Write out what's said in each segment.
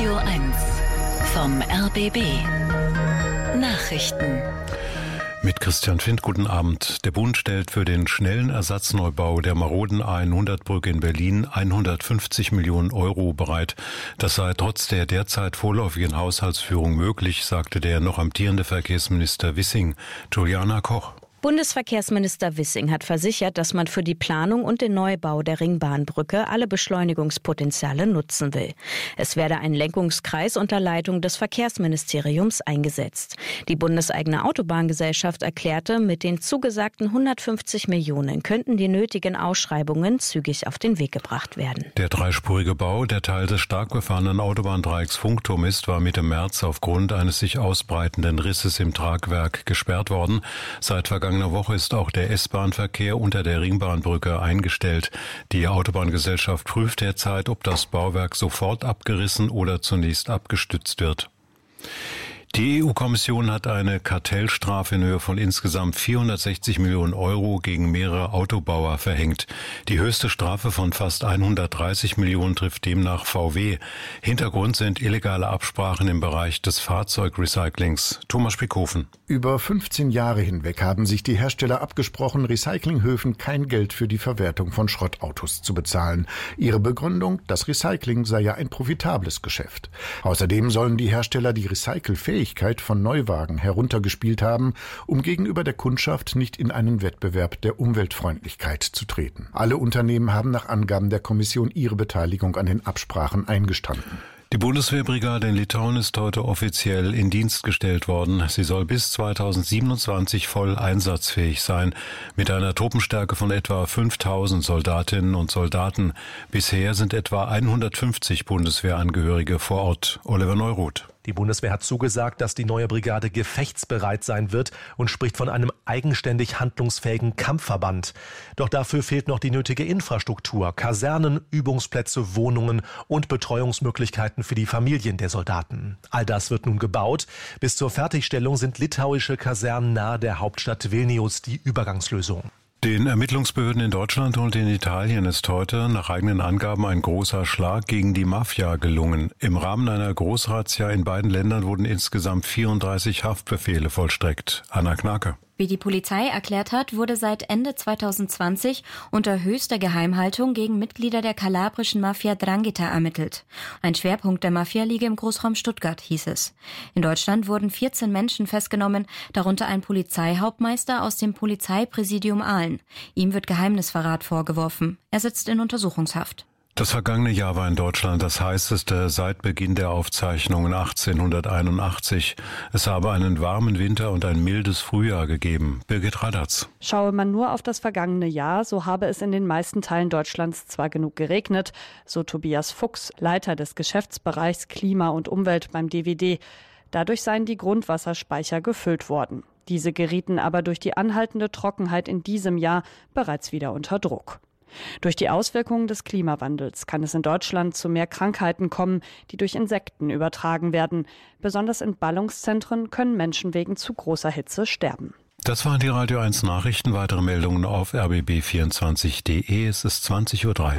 Radio 1 vom RBB Nachrichten. Mit Christian Findt, guten Abend. Der Bund stellt für den schnellen Ersatzneubau der maroden A100-Brücke in Berlin 150 Millionen Euro bereit. Das sei trotz der derzeit vorläufigen Haushaltsführung möglich, sagte der noch amtierende Verkehrsminister Wissing. Juliana Koch. Bundesverkehrsminister Wissing hat versichert, dass man für die Planung und den Neubau der Ringbahnbrücke alle Beschleunigungspotenziale nutzen will. Es werde ein Lenkungskreis unter Leitung des Verkehrsministeriums eingesetzt. Die bundeseigene Autobahngesellschaft erklärte, mit den zugesagten 150 Millionen könnten die nötigen Ausschreibungen zügig auf den Weg gebracht werden. Der dreispurige Bau, der Teil des stark befahrenen Autobahndreiecks Funkturm ist, war Mitte März aufgrund eines sich ausbreitenden Risses im Tragwerk gesperrt worden. Seit vergangener Woche ist auch der S-Bahn-Verkehr unter der Ringbahnbrücke eingestellt. Die Autobahngesellschaft prüft derzeit, ob das Bauwerk sofort abgerissen oder zunächst abgestützt wird. Die EU-Kommission hat eine Kartellstrafe in Höhe von insgesamt 460 Millionen Euro gegen mehrere Autobauer verhängt. Die höchste Strafe von fast 130 Millionen trifft demnach VW. Hintergrund sind illegale Absprachen im Bereich des Fahrzeugrecyclings. Thomas Spiekhofen. Über 15 Jahre hinweg haben sich die Hersteller abgesprochen, Recyclinghöfen kein Geld für die Verwertung von Schrottautos zu bezahlen. Ihre Begründung, das Recycling sei ja ein profitables Geschäft. Außerdem sollen die Hersteller die Recycelfähigkeit von Neuwagen heruntergespielt haben, um gegenüber der Kundschaft nicht in einen Wettbewerb der Umweltfreundlichkeit zu treten. Alle Unternehmen haben nach Angaben der Kommission ihre Beteiligung an den Absprachen eingestanden. Die Bundeswehrbrigade in Litauen ist heute offiziell in Dienst gestellt worden. Sie soll bis 2027 voll einsatzfähig sein, mit einer Truppenstärke von etwa 5000 Soldatinnen und Soldaten. Bisher sind etwa 150 Bundeswehrangehörige vor Ort. Oliver Neuroth. Die Bundeswehr hat zugesagt, dass die neue Brigade gefechtsbereit sein wird und spricht von einem eigenständig handlungsfähigen Kampfverband. Doch dafür fehlt noch die nötige Infrastruktur, Kasernen, Übungsplätze, Wohnungen und Betreuungsmöglichkeiten für die Familien der Soldaten. All das wird nun gebaut. Bis zur Fertigstellung sind litauische Kasernen nahe der Hauptstadt Vilnius die Übergangslösung. Den Ermittlungsbehörden in Deutschland und in Italien ist heute nach eigenen Angaben ein großer Schlag gegen die Mafia gelungen. Im Rahmen einer Großrazzia in beiden Ländern wurden insgesamt 34 Haftbefehle vollstreckt. Anna Knake. Wie die Polizei erklärt hat, wurde seit Ende 2020 unter höchster Geheimhaltung gegen Mitglieder der kalabrischen Mafia 'Ndrangheta ermittelt. Ein Schwerpunkt der Mafia liege im Großraum Stuttgart, hieß es. In Deutschland wurden 14 Menschen festgenommen, darunter ein Polizeihauptmeister aus dem Polizeipräsidium Aalen. Ihm wird Geheimnisverrat vorgeworfen. Er sitzt in Untersuchungshaft. Das vergangene Jahr war in Deutschland das heißeste seit Beginn der Aufzeichnungen 1881. Es habe einen warmen Winter und ein mildes Frühjahr gegeben. Birgit Radatz. Schaue man nur auf das vergangene Jahr, so habe es in den meisten Teilen Deutschlands zwar genug geregnet, so Tobias Fuchs, Leiter des Geschäftsbereichs Klima und Umwelt beim DWD. Dadurch seien die Grundwasserspeicher gefüllt worden. Diese gerieten aber durch die anhaltende Trockenheit in diesem Jahr bereits wieder unter Druck. Durch die Auswirkungen des Klimawandels kann es in Deutschland zu mehr Krankheiten kommen, die durch Insekten übertragen werden. Besonders in Ballungszentren können Menschen wegen zu großer Hitze sterben. Das waren die Radio 1 Nachrichten. Weitere Meldungen auf rbb24.de. Es ist 20:03 Uhr.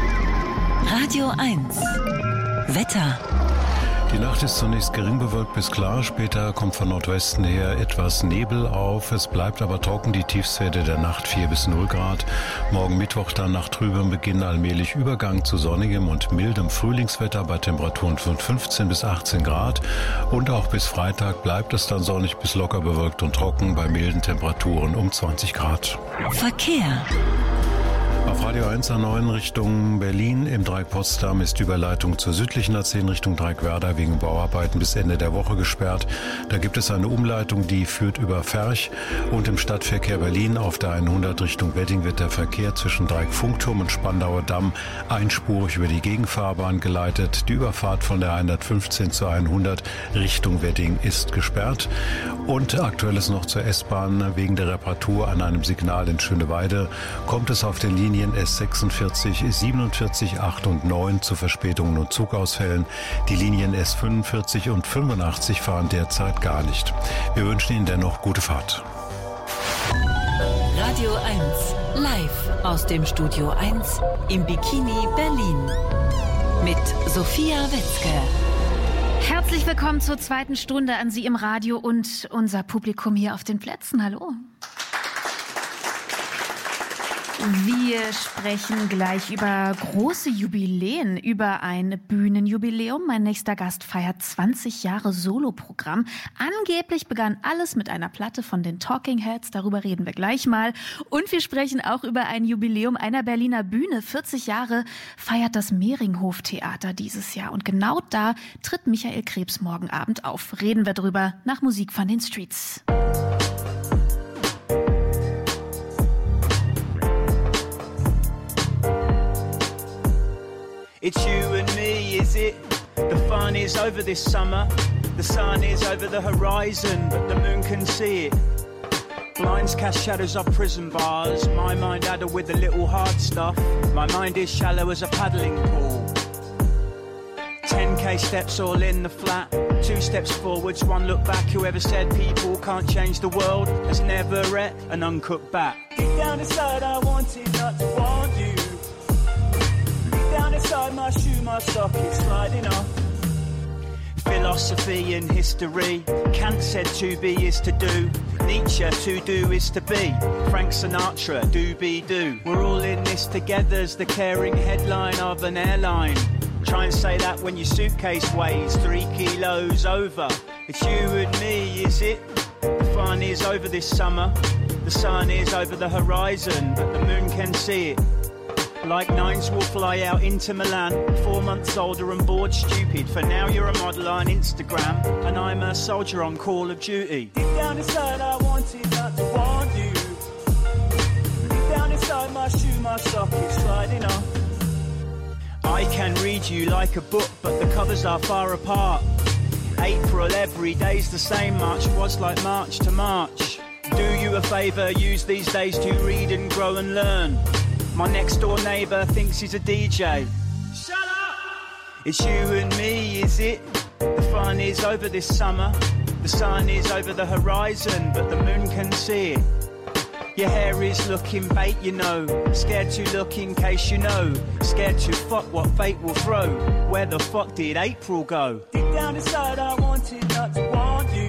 Radio 1 Wetter. Die Nacht ist zunächst gering bewölkt bis klar, später kommt von Nordwesten her etwas Nebel auf. Es bleibt aber trocken, die Tiefstwerte der Nacht 4 bis 0 Grad. Morgen Mittwoch dann nach trübem Beginn allmählich Übergang zu sonnigem und mildem Frühlingswetter bei Temperaturen von 15 bis 18 Grad. Und auch bis Freitag bleibt es dann sonnig bis locker bewölkt und trocken bei milden Temperaturen um 20 Grad. Verkehr. Auf Radio 1 A9 Richtung Berlin im Dreieck Potsdam ist die Überleitung zur südlichen A10 Richtung Dreieck Werder wegen Bauarbeiten bis Ende der Woche gesperrt. Da gibt es eine Umleitung, die führt über Ferch, und im Stadtverkehr Berlin auf der 100 Richtung Wedding wird der Verkehr zwischen Dreieck Funkturm und Spandauer Damm einspurig über die Gegenfahrbahn geleitet. Die Überfahrt von der 115 zur 100 Richtung Wedding ist gesperrt. Und aktuelles noch zur S-Bahn. Wegen der Reparatur an einem Signal in Schöneweide kommt es auf den Linien S46, 47, 8 und 9 zu Verspätungen und Zugausfällen. Die Linien S45 und 85 fahren derzeit gar nicht. Wir wünschen Ihnen dennoch gute Fahrt. Radio 1 live aus dem Studio 1 im Bikini Berlin mit Sophia Wetzke. Herzlich willkommen zur zweiten Stunde an Sie im Radio und unser Publikum hier auf den Plätzen. Hallo. Wir sprechen gleich über große Jubiläen, über ein Bühnenjubiläum. Mein nächster Gast feiert 20 Jahre Soloprogramm. Angeblich begann alles mit einer Platte von den Talking Heads, darüber reden wir gleich mal. Und wir sprechen auch über ein Jubiläum einer Berliner Bühne. 40 Jahre feiert das Mehringhof-Theater dieses Jahr. Und genau da tritt Michael Krebs morgen Abend auf. Reden wir drüber nach Musik von den Streets. It's you and me, is it? The fun is over this summer. The sun is over the horizon, but the moon can see it. Blinds cast shadows off prison bars. My mind addled with the little hard stuff. My mind is shallow as a paddling pool. 10k steps all in the flat. 2 steps forwards, 1 look back. Whoever said people can't change the world has never read an uncooked bat. Deep down inside I wanted not to want you. Down inside my shoe, my sock is sliding off. Philosophy and history. Kant said to be is to do. Nietzsche, to do is to be. Frank Sinatra, do-be-do. We're all in this together as the caring headline of an airline. Try and say that when your suitcase weighs 3 kilos over. It's you and me, is it? The fun is over this summer. The sun is over the horizon, but the moon can see it. Like nines will fly out into Milan, 4 months older and bored stupid. For now you're a model on Instagram, and I'm a soldier on Call of Duty. Deep down inside I wanted not to want you. Deep down inside my shoe, my sock is sliding off. I can read you like a book, but the covers are far apart. April, every day's the same, March was like March to March. Do you a favour, use these days to read and grow and learn. My next door neighbour thinks he's a DJ. Shut up! It's you and me, is it? The fun is over this summer. The sun is over the horizon, but the moon can see it. Your hair is looking bait, you know. Scared to look in case you know. Scared to fuck what fate will throw. Where the fuck did April go? Deep down inside I wanted not to want you.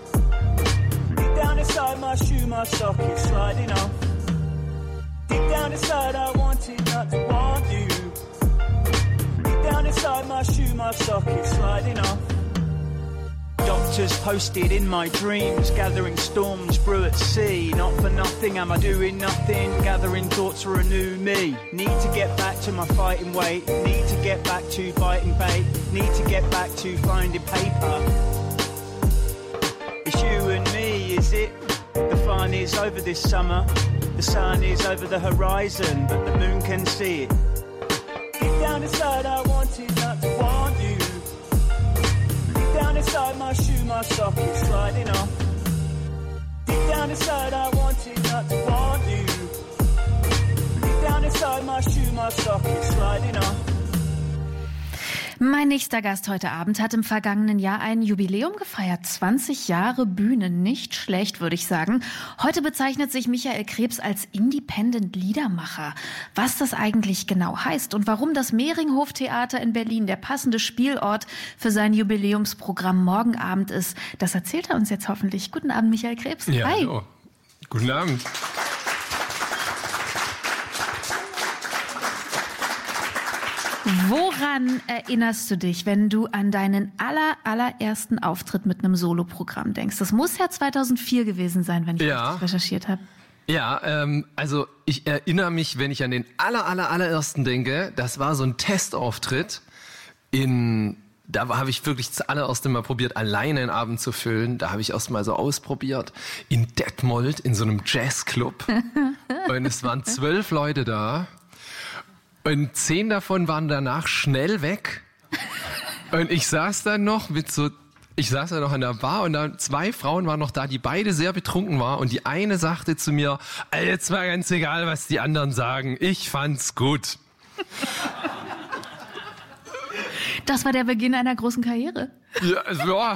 Deep down inside my shoe, my sock is sliding off. Deep down inside I wanted not to want you. Deep down inside my shoe, my sock is sliding off. Doctors posted in my dreams, gathering storms brew at sea. Not for nothing am I doing nothing, gathering thoughts for a new me. Need to get back to my fighting weight, need to get back to biting bait, need to get back to finding paper. It's you and me, is it? The fun is over this summer. The sun is over the horizon, but the moon can see it. Deep down inside I wanted not to want you. Deep down inside my shoe, my sock is sliding off. Deep down inside I wanted not to want you. Deep down inside my shoe, my sock is sliding off. Mein nächster Gast heute Abend hat im vergangenen Jahr ein Jubiläum gefeiert. 20 Jahre Bühne, nicht schlecht, würde ich sagen. Heute bezeichnet sich Michael Krebs als Independent-Liedermacher. Was das eigentlich genau heißt und warum das Mehringhof-Theater in Berlin der passende Spielort für sein Jubiläumsprogramm morgen Abend ist, das erzählt er uns jetzt hoffentlich. Guten Abend, Michael Krebs. Ja, hi. Hallo. Guten Abend. Woran erinnerst du dich, wenn du an deinen allerersten Auftritt mit einem Soloprogramm denkst? Das muss ja 2004 gewesen sein, wenn ich richtig recherchiert habe. Ja, also ich erinnere mich, wenn ich an den allerersten denke, das war so ein Testauftritt da habe ich wirklich das allererste Mal probiert, alleine einen Abend zu füllen. Da habe ich erst mal so ausprobiert. In Detmold, in so einem Jazzclub. Und es waren 12 Leute da. Und 10 davon waren danach schnell weg. Und ich saß dann noch an der Bar und dann 2 Frauen waren noch da, die beide sehr betrunken waren. Und die eine sagte zu mir, jetzt war ganz egal, was die anderen sagen. Ich fand's gut. Das war der Beginn einer großen Karriere. Ja.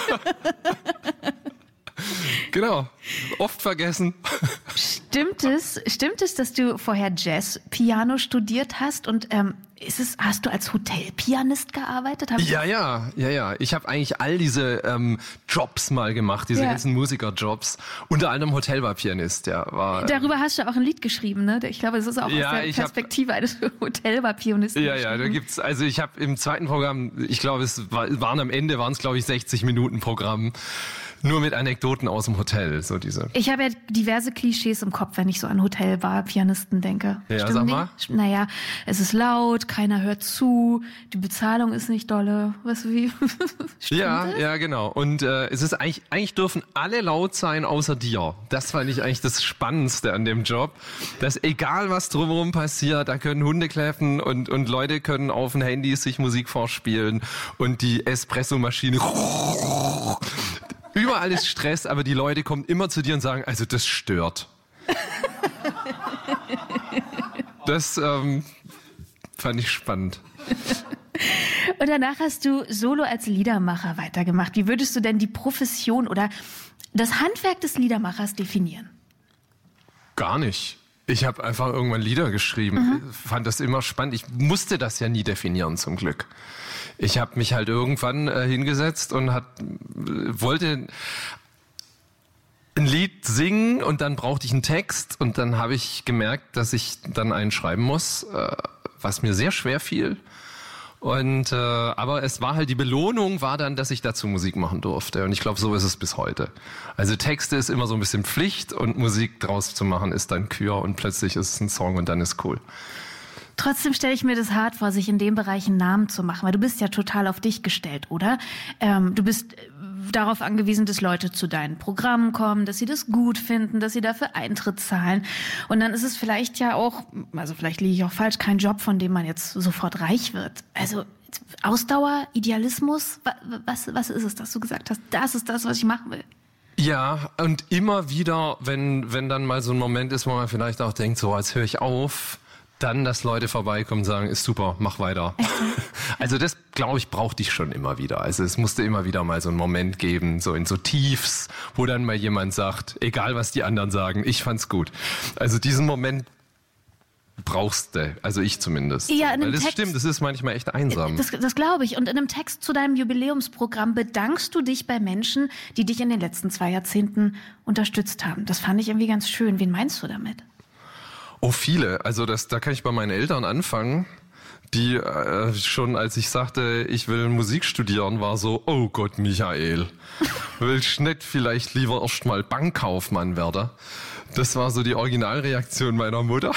Genau, oft vergessen. Stimmt es, dass du vorher Jazz-Piano studiert hast? Und Hast du als Hotelpianist gearbeitet? Ja. Ich habe eigentlich all diese Jobs mal gemacht, diese ganzen Musikerjobs. Unter anderem Hotelbarpianist, Darüber hast du auch ein Lied geschrieben, ne? Ich glaube, das ist auch aus der Perspektive eines Hotelbarpianisten. Ja, da gibt's, also ich habe im zweiten Programm, ich glaube, am Ende waren es, glaube ich, 60 Minuten Programm. Nur mit Anekdoten aus dem Hotel, so diese. Ich habe ja diverse Klischees im Kopf, wenn ich so an Hotelbar-Pianisten denke. Ja, stimmt sag mal. Naja, es ist laut, keiner hört zu, die Bezahlung ist nicht dolle. Weißt du wie? Ja, genau. Und es ist eigentlich dürfen alle laut sein, außer dir. Das fand ich eigentlich das Spannendste an dem Job. Dass egal was drumherum passiert, da können Hunde kläffen und Leute können auf den Handys sich Musik vorspielen und die Espressomaschine. Überall ist Stress, aber die Leute kommen immer zu dir und sagen, also das stört. Das fand ich spannend. Und danach hast du solo als Liedermacher weitergemacht. Wie würdest du denn die Profession oder das Handwerk des Liedermachers definieren? Gar nicht. Ich habe einfach irgendwann Lieder geschrieben. Fand das immer spannend. Ich musste das ja nie definieren, zum Glück. Ich habe mich halt irgendwann hingesetzt und wollte ein Lied singen und dann brauchte ich einen Text und dann habe ich gemerkt, dass ich dann einen schreiben muss, was mir sehr schwer fiel. Und aber es war halt, die Belohnung war dann, dass ich dazu Musik machen durfte. Und ich glaube, so ist es bis heute. Also Texte ist immer so ein bisschen Pflicht und Musik draus zu machen ist dann Kür und plötzlich ist es ein Song und dann ist cool. Trotzdem stelle ich mir das hart vor, sich in dem Bereich einen Namen zu machen, weil du bist ja total auf dich gestellt, oder? Du bist darauf angewiesen, dass Leute zu deinen Programmen kommen, dass sie das gut finden, dass sie dafür Eintritt zahlen. Und dann ist es vielleicht ja auch, also vielleicht liege ich auch falsch, kein Job, von dem man jetzt sofort reich wird. Also Ausdauer, Idealismus, was ist es, dass du gesagt hast, das ist das, was ich machen will? Ja, und immer wieder, wenn dann mal so ein Moment ist, wo man vielleicht auch denkt, so, jetzt höre ich auf, dann, dass Leute vorbeikommen und sagen, ist super, mach weiter. Also das, glaube ich, brauchte ich schon immer wieder. Also es musste immer wieder mal so einen Moment geben, so in so Tiefs, wo dann mal jemand sagt, egal was die anderen sagen, ich fand's gut. Also diesen Moment brauchst du, also ich zumindest. Ja, weil das stimmt, das ist manchmal echt einsam. Das glaube ich. Und in einem Text zu deinem Jubiläumsprogramm bedankst du dich bei Menschen, die dich in den letzten 2 Jahrzehnten unterstützt haben. Das fand ich irgendwie ganz schön. Wen meinst du damit? Oh, viele. Also da kann ich bei meinen Eltern anfangen, die schon, als ich sagte, ich will Musik studieren, war so, oh Gott, Michael, willst nicht vielleicht lieber erst mal Bankkaufmann werden? Das war so die Originalreaktion meiner Mutter.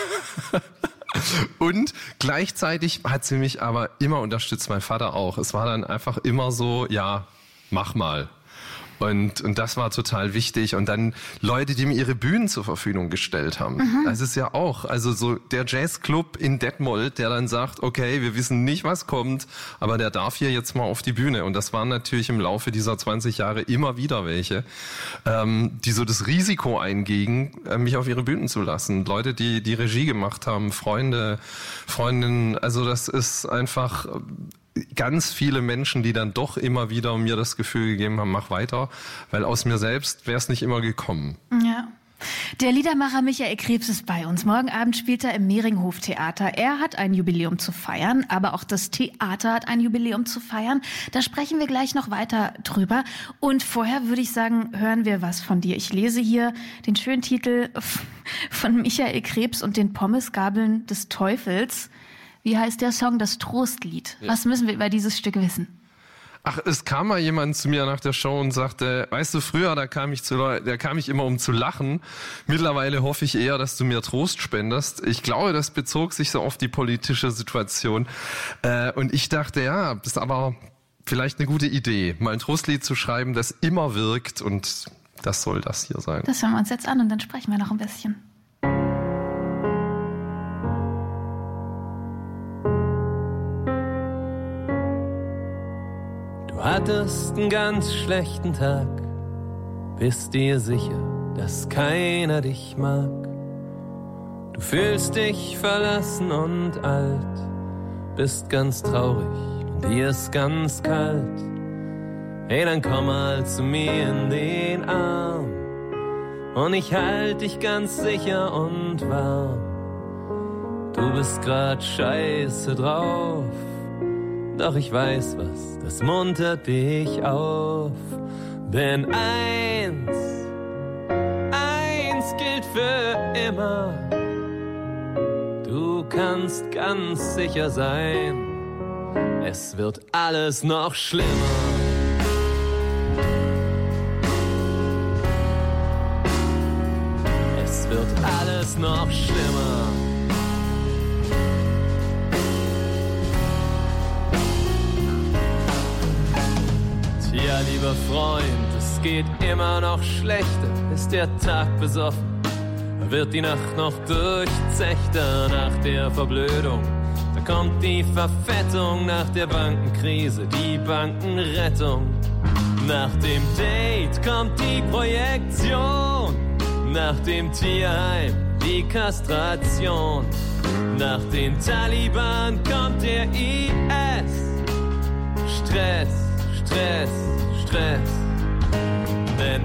Und gleichzeitig hat sie mich aber immer unterstützt, mein Vater auch. Es war dann einfach immer so, ja, mach mal. Und das war total wichtig. Und dann Leute, die mir ihre Bühnen zur Verfügung gestellt haben. Das ist ja auch, also so der Jazzclub in Detmold, der dann sagt, okay, wir wissen nicht, was kommt, aber der darf hier jetzt mal auf die Bühne. Und das waren natürlich im Laufe dieser 20 Jahre immer wieder welche, die so das Risiko eingehen, mich auf ihre Bühnen zu lassen. Leute, die Regie gemacht haben, Freunde, Freundinnen. Also das ist einfach ganz viele Menschen, die dann doch immer wieder mir das Gefühl gegeben haben, mach weiter, weil aus mir selbst wäre es nicht immer gekommen. Ja. Der Liedermacher Michael Krebs ist bei uns. Morgen Abend spielt er im Mehringhof-Theater. Er hat ein Jubiläum zu feiern, aber auch das Theater hat ein Jubiläum zu feiern. Da sprechen wir gleich noch weiter drüber. Und vorher würde ich sagen, hören wir was von dir. Ich lese hier den schönen Titel von Michael Krebs und den Pommesgabeln des Teufels. Wie heißt der Song? Das Trostlied. Ja. Was müssen wir über dieses Stück wissen? Ach, es kam mal jemand zu mir nach der Show und sagte, weißt du, früher, da kam ich immer, um zu lachen. Mittlerweile hoffe ich eher, dass du mir Trost spendest. Ich glaube, das bezog sich so auf die politische Situation. Und ich dachte, ja, das ist aber vielleicht eine gute Idee, mal ein Trostlied zu schreiben, das immer wirkt. Und das soll das hier sein. Das hören wir uns jetzt an und dann sprechen wir noch ein bisschen. Du hattest einen ganz schlechten Tag, bist dir sicher, dass keiner dich mag. Du fühlst dich verlassen und alt, bist ganz traurig und dir ist ganz kalt. Hey, dann komm mal zu mir in den Arm und ich halt dich ganz sicher und warm. Du bist grad scheiße drauf, doch ich weiß was, das muntert dich auf. Denn eins gilt für immer, du kannst ganz sicher sein, es wird alles noch schlimmer. Es wird alles noch schlimmer. Tja, lieber Freund, es geht immer noch schlechter. Ist der Tag besoffen, wird die Nacht noch durchzechter. Nach der Verblödung, da kommt die Verfettung. Nach der Bankenkrise, die Bankenrettung. Nach dem Date kommt die Projektion. Nach dem Tierheim, die Kastration. Nach den Taliban kommt der IS. Stress, Stress, Stress. Denn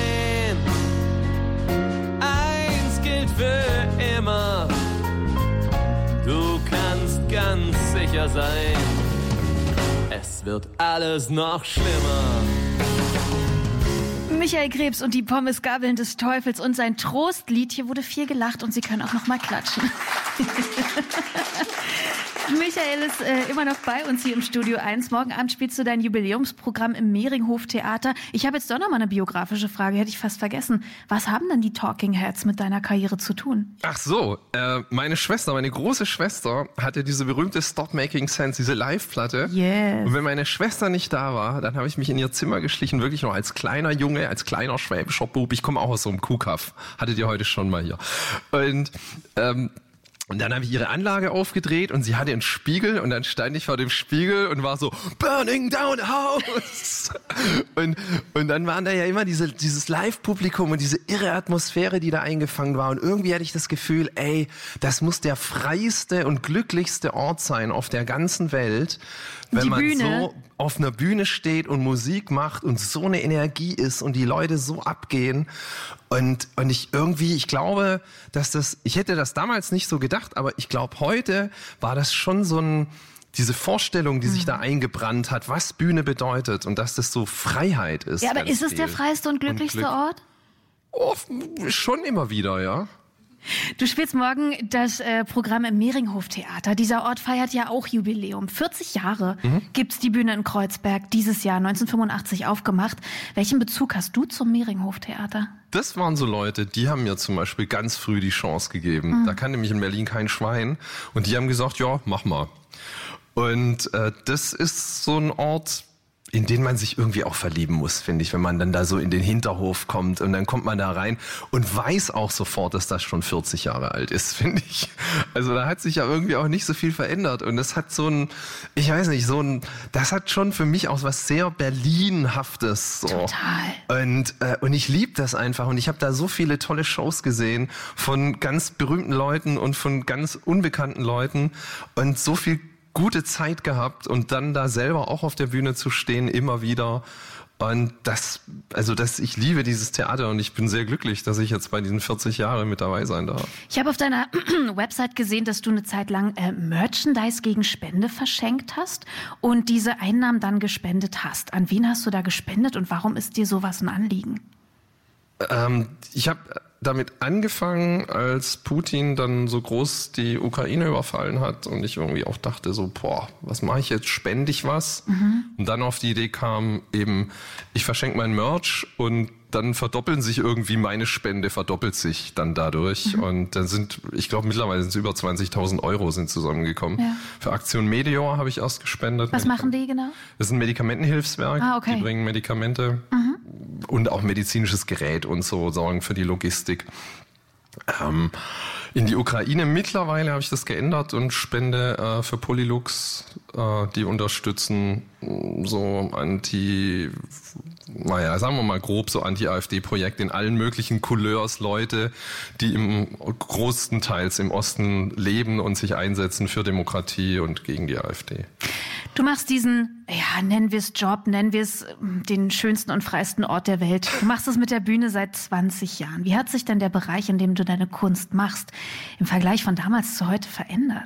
eins gilt für immer. Du kannst ganz sicher sein, es wird alles noch schlimmer. Michael Krebs und die Pommesgabeln des Teufels und sein Trostlied. Hier wurde viel gelacht und Sie können auch noch mal klatschen. Michael ist immer noch bei uns hier im Studio 1. Morgen Abend spielst du dein Jubiläumsprogramm im Mehringhof Theater. Ich habe jetzt doch noch mal eine biografische Frage, hätte ich fast vergessen. Was haben denn die Talking Heads mit deiner Karriere zu tun? Ach so, meine große Schwester, hatte diese berühmte Stop Making Sense, diese Live-Platte. Yes. Und wenn meine Schwester nicht da war, dann habe ich mich in ihr Zimmer geschlichen, wirklich noch als kleiner Junge, als kleiner schwäbischer Bub. Ich komme auch aus so einem Kuhkaff. Hattet ihr heute schon mal hier. Und dann habe ich ihre Anlage aufgedreht und sie hatte einen Spiegel und dann stand ich vor dem Spiegel und war so Burning down house. und dann waren da ja immer dieses Live-Publikum und diese irre Atmosphäre, die da eingefangen war. Und irgendwie hatte ich das Gefühl, ey, das muss der freiste und glücklichste Ort sein auf der ganzen Welt, wenn man so auf einer Bühne steht und Musik macht und so eine Energie ist und die Leute so abgehen. Und ich glaube, ich hätte das damals nicht so gedacht, aber ich glaube, heute war das schon diese Vorstellung, die sich da eingebrannt hat, was Bühne bedeutet und dass das so Freiheit ist. Ja, aber ist es der freiste und glücklichste Ort? Oh, schon immer wieder, ja. Du spielst morgen das Programm im Mehringhof Theater. Dieser Ort feiert ja auch Jubiläum. 40 Jahre gibt's die Bühne in Kreuzberg, dieses Jahr 1985 aufgemacht. Welchen Bezug hast du zum Mehringhof Theater? Das waren so Leute, die haben mir zum Beispiel ganz früh die Chance gegeben. Da kannte mich in Berlin kein Schwein. Und die haben gesagt, ja, mach mal. Und das ist so ein Ort, in den man sich irgendwie auch verlieben muss, finde ich, wenn man dann da so in den Hinterhof kommt und dann kommt man da rein und weiß auch sofort, dass das schon 40 Jahre alt ist, finde ich. Also da hat sich ja irgendwie auch nicht so viel verändert und das hat das hat schon für mich auch was sehr Berlinhaftes. So. Total. Und ich liebe das einfach und ich habe da so viele tolle Shows gesehen von ganz berühmten Leuten und von ganz unbekannten Leuten und so viel gute Zeit gehabt und dann da selber auch auf der Bühne zu stehen, immer wieder. Und ich liebe dieses Theater und ich bin sehr glücklich, dass ich jetzt bei diesen 40 Jahren mit dabei sein darf. Ich habe auf deiner Website gesehen, dass du eine Zeit lang Merchandise gegen Spende verschenkt hast und diese Einnahmen dann gespendet hast. An wen hast du da gespendet und warum ist dir sowas ein Anliegen? Ich habe damit angefangen, als Putin dann so groß die Ukraine überfallen hat und ich irgendwie auch dachte so, was mache ich jetzt? Spende ich was? Und dann auf die Idee kam eben, ich verschenke mein Merch und dann verdoppeln sich irgendwie meine Spende, verdoppelt sich dann dadurch. Und dann ich glaube mittlerweile sind es über 20.000 Euro sind zusammengekommen. Ja. Für Aktion Meteor habe ich erst gespendet. Was machen die genau? Das ist ein Medikamentenhilfswerk. Okay. Die bringen Medikamente und auch medizinisches Gerät und so, sorgen für die Logistik. In die Ukraine mittlerweile habe ich das geändert und spende für Polylux, die unterstützen so naja, sagen wir mal grob so Anti-AfD-Projekt in allen möglichen Couleurs, Leute, die im größtenteils im Osten leben und sich einsetzen für Demokratie und gegen die AfD. Du machst diesen, ja, nennen wir es Job, nennen wir es den schönsten und freiesten Ort der Welt. Du machst es mit der Bühne seit 20 Jahren. Wie hat sich denn der Bereich, in dem du deine Kunst machst, im Vergleich von damals zu heute verändert?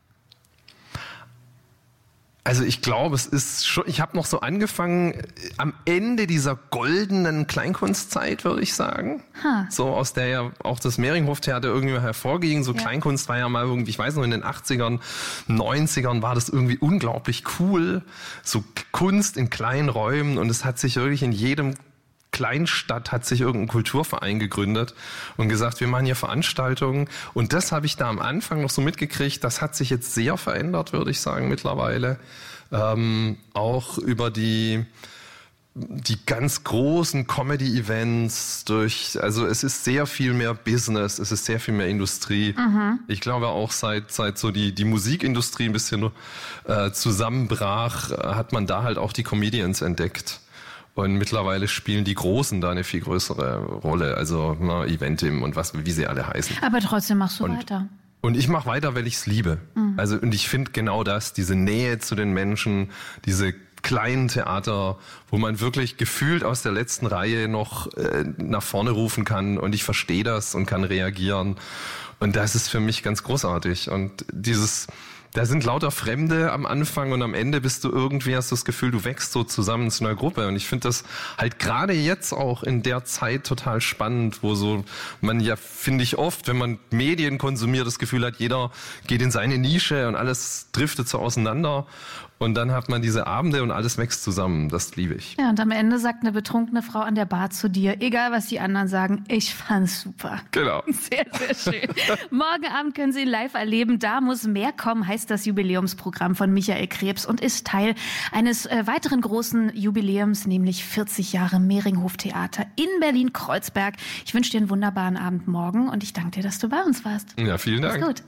Also ich glaube, es ist schon, ich habe noch so angefangen am Ende dieser goldenen Kleinkunstzeit, würde ich sagen. So aus der ja auch das Mehringhof-Theater irgendwie hervorging. So Kleinkunst war ja mal irgendwie, ich weiß noch, in den 80ern, 90ern war das irgendwie unglaublich cool. So Kunst in kleinen Räumen, und es hat sich wirklich in jedem Kleinstadt hat sich irgendein Kulturverein gegründet und gesagt, wir machen hier Veranstaltungen. Und das habe ich da am Anfang noch so mitgekriegt. Das hat sich jetzt sehr verändert, würde ich sagen, mittlerweile. Auch über die ganz großen Comedy-Events also es ist sehr viel mehr Business, es ist sehr viel mehr Industrie. Ich glaube auch seit so die Musikindustrie ein bisschen zusammenbrach, hat man da halt auch die Comedians entdeckt. Und mittlerweile spielen die Großen da eine viel größere Rolle, also Eventim und wie sie alle heißen. Aber trotzdem machst du weiter. Und ich mache weiter, weil ich es liebe. Also, und ich finde genau das, diese Nähe zu den Menschen, diese kleinen Theater, wo man wirklich gefühlt aus der letzten Reihe noch nach vorne rufen kann, und ich verstehe das und kann reagieren. Und das ist für mich ganz großartig. Und da sind lauter Fremde am Anfang, und am Ende hast du das Gefühl, du wächst so zusammen zu einer Gruppe. Und ich finde das halt gerade jetzt auch in der Zeit total spannend, wo so man ja, finde ich oft, wenn man Medien konsumiert, das Gefühl hat, jeder geht in seine Nische und alles driftet so auseinander. Und dann hat man diese Abende und alles wächst zusammen. Das liebe ich. Ja, und am Ende sagt eine betrunkene Frau an der Bar zu dir, egal was die anderen sagen, ich fand's super. Genau. Sehr, sehr schön. Morgen Abend können Sie ihn live erleben. Da muss mehr kommen, heißt das Jubiläumsprogramm von Michael Krebs und ist Teil eines weiteren großen Jubiläums, nämlich 40 Jahre Mehringhof-Theater in Berlin-Kreuzberg. Ich wünsche dir einen wunderbaren Abend morgen und ich danke dir, dass du bei uns warst. Ja, vielen Dank. Mach's gut.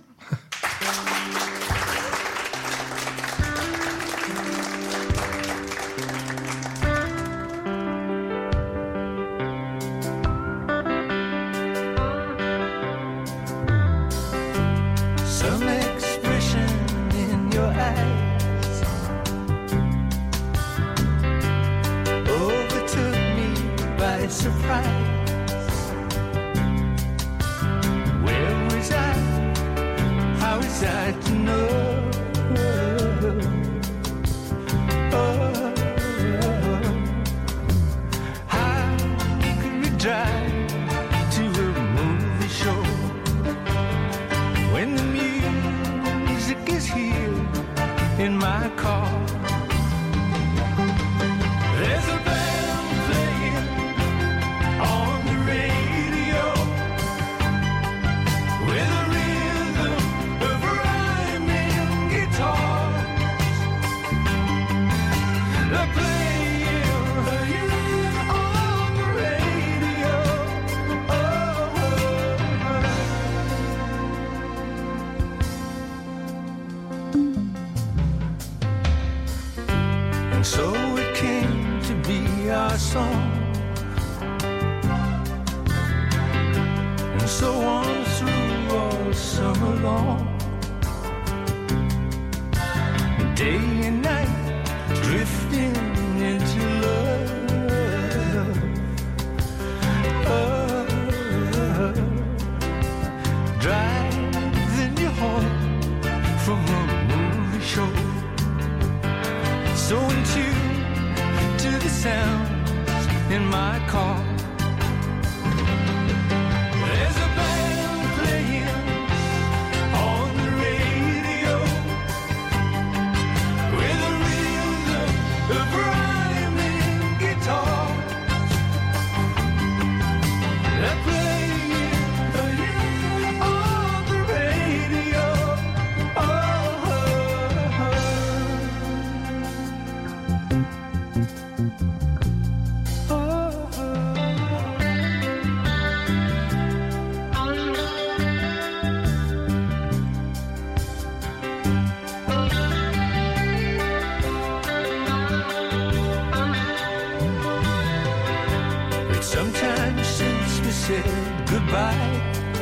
Sometimes since we said goodbye,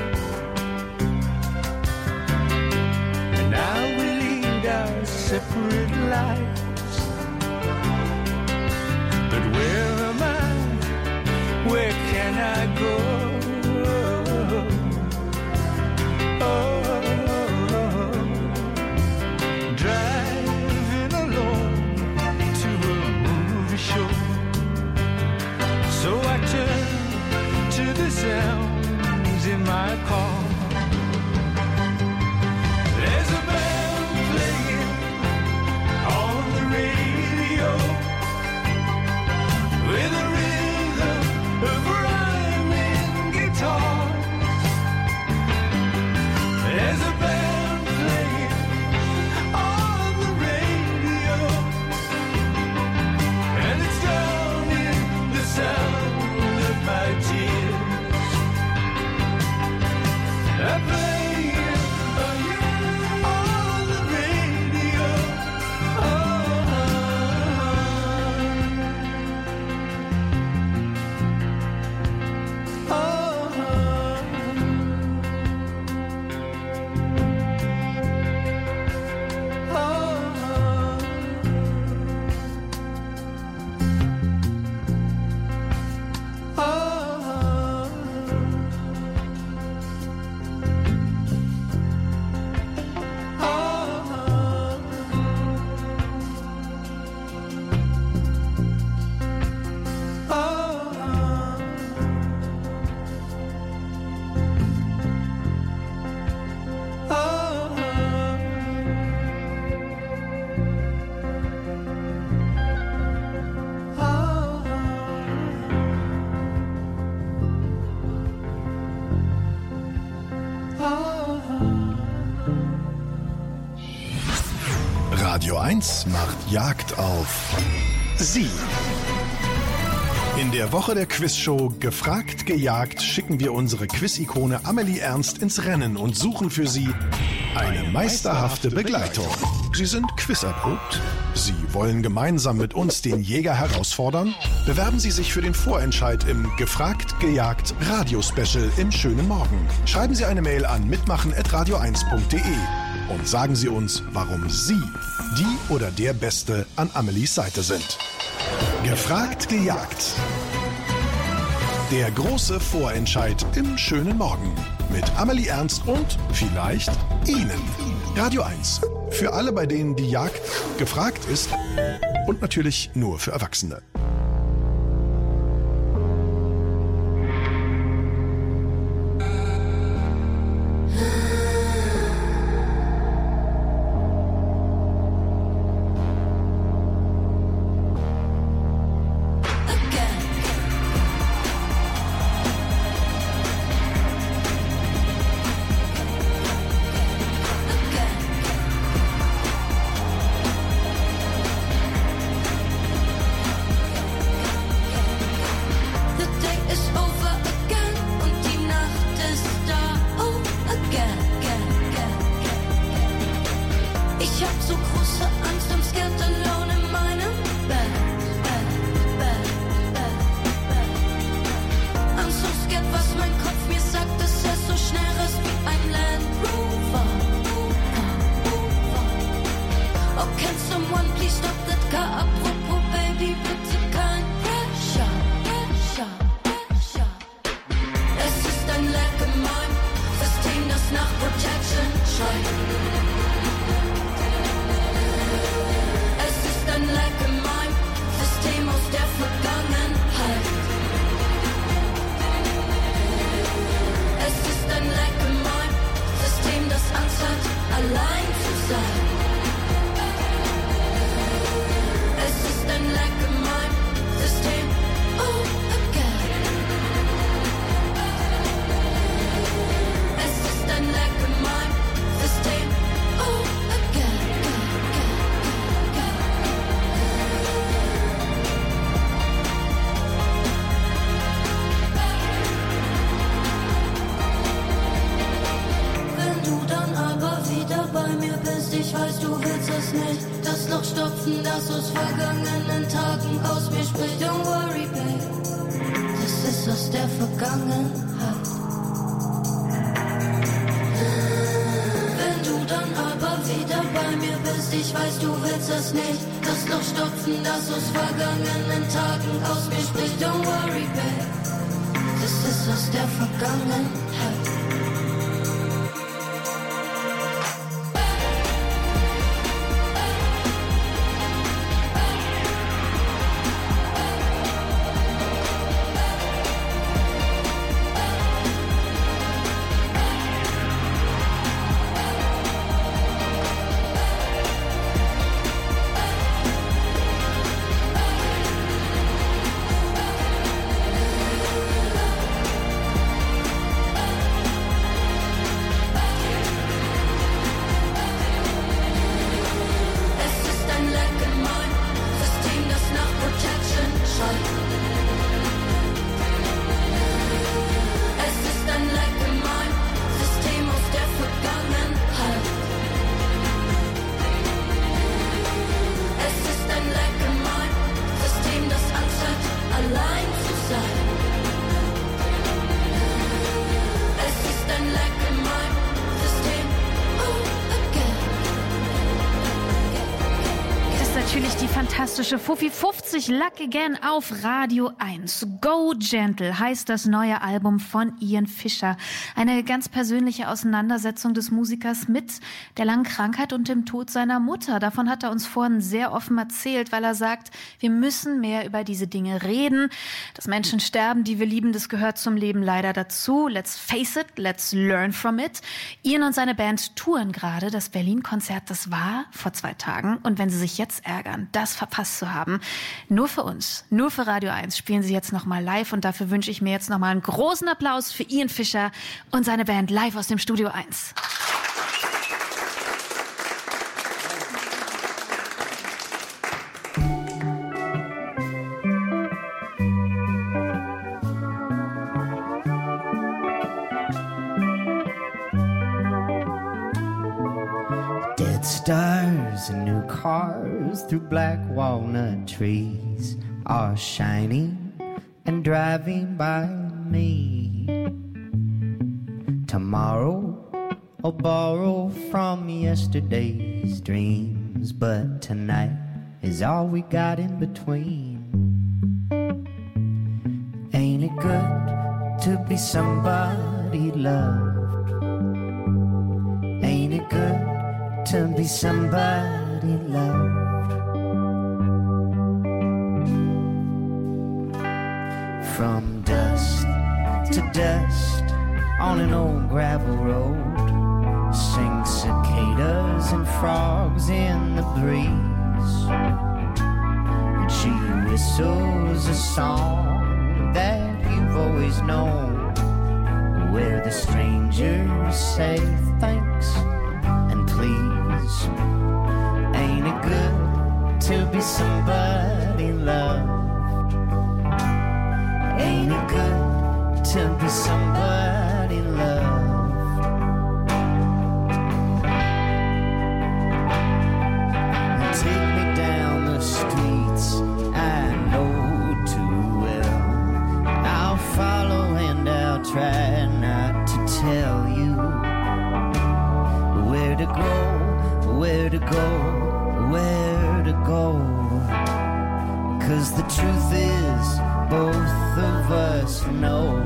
and now we lead our separate lives. But where am I? Where can I go? Driving alone to a movie show. So I turn to the sounds in my car. There's a band playing on the radio with a rhythm of rhyming guitars. There's a band playing on the radio, and it's drowning the sound of my tears. I play it on the radio. Radio 1 macht Jagd auf Sie. In der Woche der Quizshow Gefragt, gejagt schicken wir unsere Quiz-Ikone Amelie Ernst ins Rennen und suchen für Sie eine meisterhafte Begleitung. Sie sind quizerprobt. Sie wollen gemeinsam mit uns den Jäger herausfordern? Bewerben Sie sich für den Vorentscheid im Gefragt, gejagt Radio-Special im schönen Morgen. Schreiben Sie eine Mail an mitmachen@radio1.de und sagen Sie uns, warum Sie die oder der Beste an Amelies Seite sind. Gefragt, gejagt. Der große Vorentscheid im schönen Morgen. Mit Amelie Ernst und vielleicht Ihnen. Radio 1. Für alle, bei denen die Jagd gefragt ist. Und natürlich nur für Erwachsene. Das aus vergangenen Tagen aus mir spricht. Don't worry, babe, this is Vergangenheit. Wenn du dann aber wieder bei mir bist, ich weiß, du willst es nicht, das Loch stopfen, das aus vergangenen Tagen aus mir spricht. Don't worry, babe, das ist aus der Vergangenheit. Fantastische Fuffi 50 Luck Again auf Radio 1. Go Gentle heißt das neue Album von Ian Fischer. Eine ganz persönliche Auseinandersetzung des Musikers mit der langen Krankheit und dem Tod seiner Mutter. Davon hat er uns vorhin sehr offen erzählt, weil er sagt, wir müssen mehr über diese Dinge reden. Dass Menschen sterben, die wir lieben, das gehört zum Leben leider dazu. Let's face it, let's learn from it. Ian und seine Band touren gerade. Das Berlin-Konzert, das war vor 2 Tagen. Und wenn Sie sich jetzt ärgern, das verpasst zu haben, nur für uns, nur für Radio 1 spielen sie jetzt nochmal live und dafür wünsche ich mir jetzt nochmal einen großen Applaus für Ian Fischer und seine Band live aus dem Studio 1. Stars and new cars through black walnut trees are shining and driving by me. Tomorrow I'll borrow from yesterday's dreams, but tonight is all we got in between. Ain't it good to be somebody loved? Ain't it good to be somebody loved? From dusk to dust on an old gravel road, sing cicadas and frogs in the breeze, and she whistles a song that you've always known, where the strangers say thanks and please. Ain't it good to be somebody loved? Ain't it good to be somebody loved? And take me down the streets I know too well. I'll follow and I'll try not to tell you where to go, where to go, where to go. 'Cause the truth is, both of us know.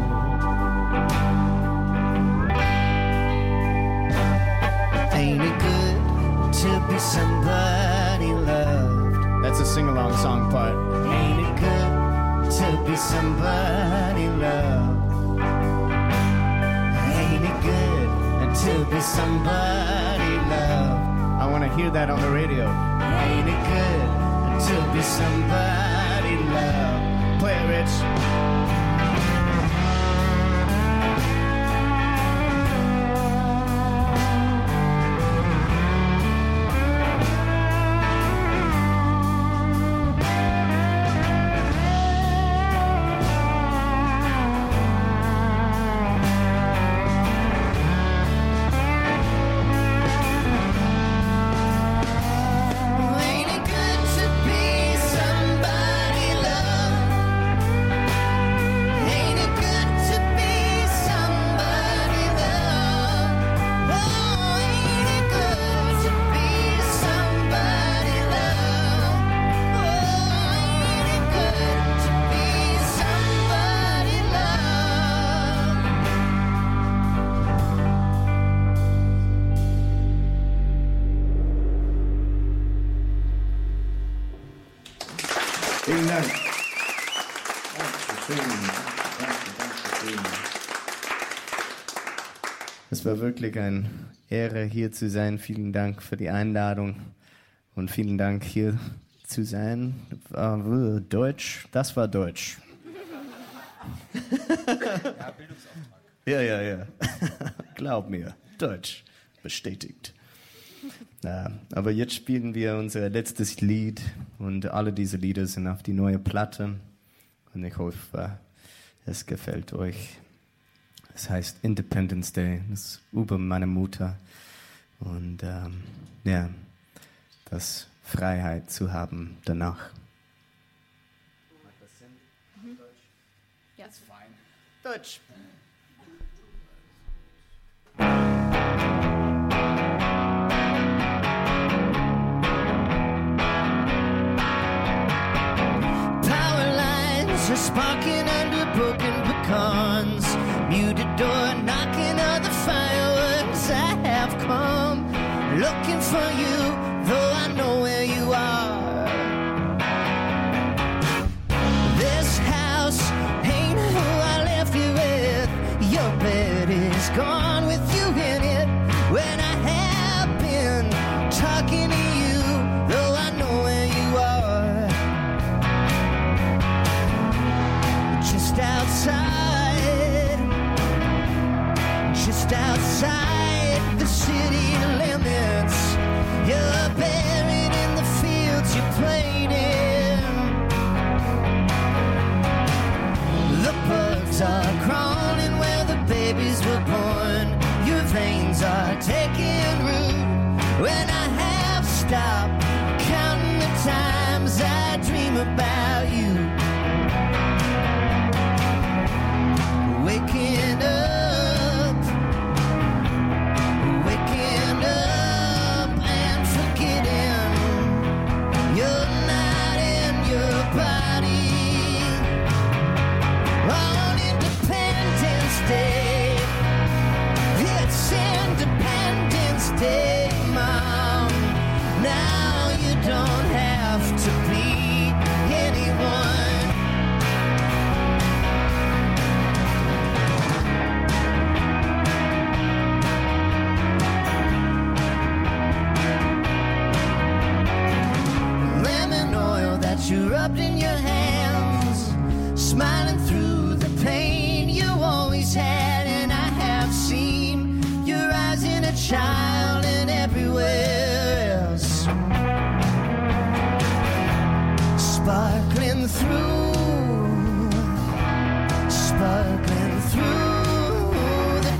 Ain't it good to be somebody loved? That's a sing-along song part. Ain't it good to be somebody loved? Ain't it good to be somebody loved? I want to hear that on the radio. Ain't it good to be somebody loved? Play it, Rich. Ain't it good to be somebody loved? Es war wirklich eine Ehre, hier zu sein. Vielen Dank für die Einladung und vielen Dank, hier zu sein. Deutsch, das war Deutsch. Ja, Bildungsauftrag. Ja. Glaub mir, Deutsch, bestätigt. Aber jetzt spielen wir unser letztes Lied und alle diese Lieder sind auf die neue Platte und ich hoffe, es gefällt euch. Es heißt Independence Day, das ist über meine Mutter und das Freiheit zu haben danach. Macht das Sinn? Deutsch? Ja, ist fein. Deutsch. Power lines are sparking under broken pecans. Muted door knocking on the fireworks. I have come looking for you, though I know where you are. This house ain't who I left you with. Your bed is gone with you in it. When I have been talking to you, though I know where you are. Just outside the city limits. You're buried in the fields you played in. The bugs are crawling where the babies were born. Your veins are taking root. When I have stopped counting the times I dream about you. Waking up and forgetting you're not in your body. On Independence Day, it's Independence Day, Mom. Now you don't have to be anyone. You rubbed in your hands, smiling through the pain you always had. And I have seen your eyes in a child and everywhere else, sparkling through the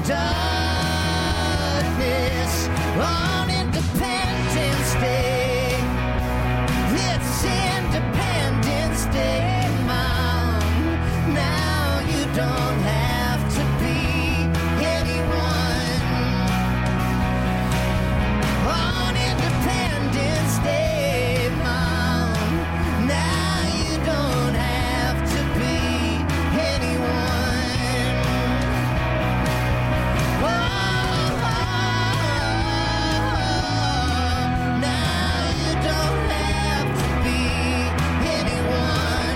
darkness on Independence Day. It's Independence Day, Mom. Now you don't have to be anyone. On Independence Day, Mom. Now you don't have to be anyone. Now you don't have to be anyone.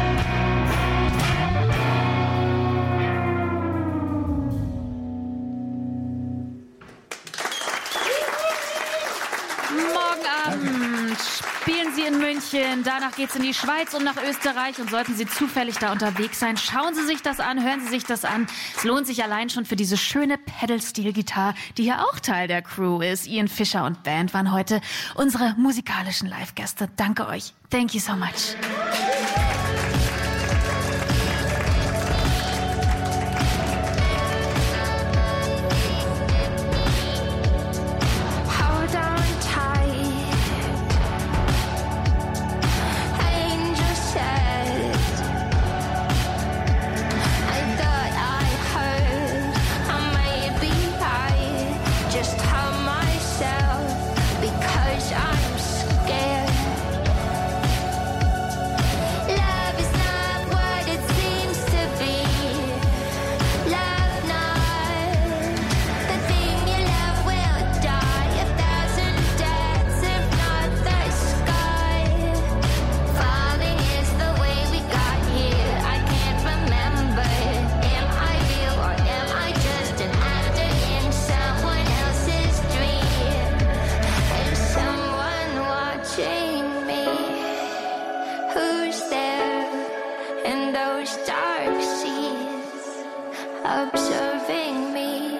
Morgen Abend spielen Sie in München, danach geht's in die Schweiz und nach Österreich. Und sollten Sie zufällig da unterwegs sein, schauen Sie sich das an, hören Sie sich das an. Es lohnt sich allein schon für diese schöne Pedal-Steel-Gitarre, die hier auch Teil der Crew ist. Ian Fischer und Band waren heute unsere musikalischen Live-Gäste. Danke euch. Thank you so much. Hold on tight. Angel said, I thought I heard I may be right. Just tell myself because I'm scared. those dark seas, observing me.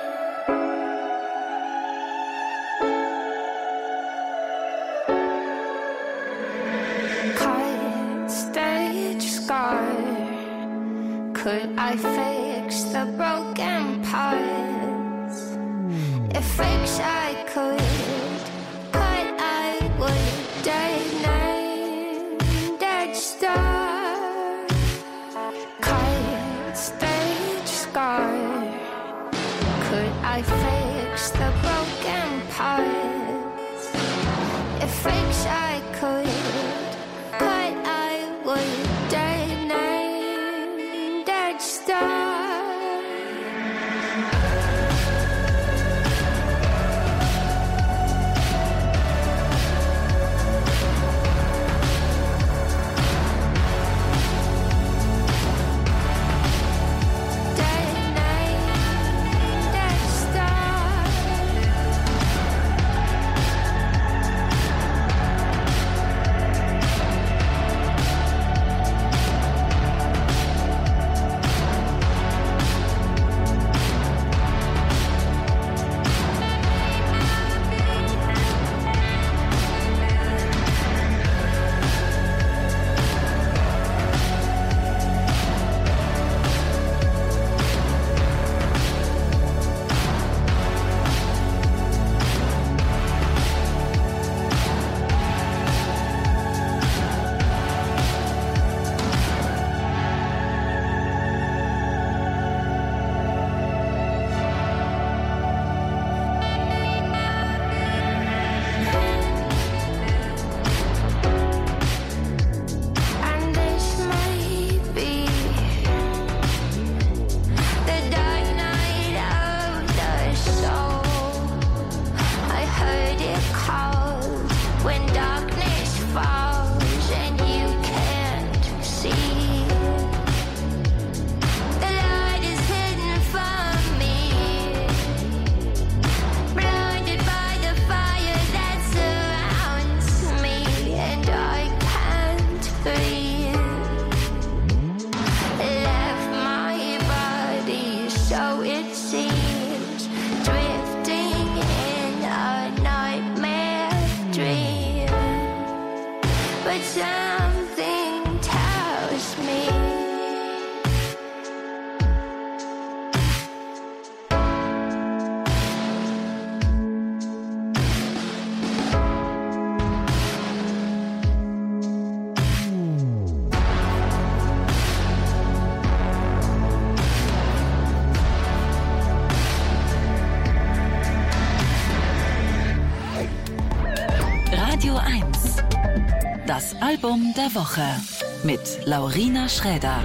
Cut, stage scar. Could I fix the broken parts? If fix I could, but I would die dead star. Cut, stage scar. Could I fix the broken parts? If fix I could, but I would die dead star. Das Album der Woche mit Laurina Schräder.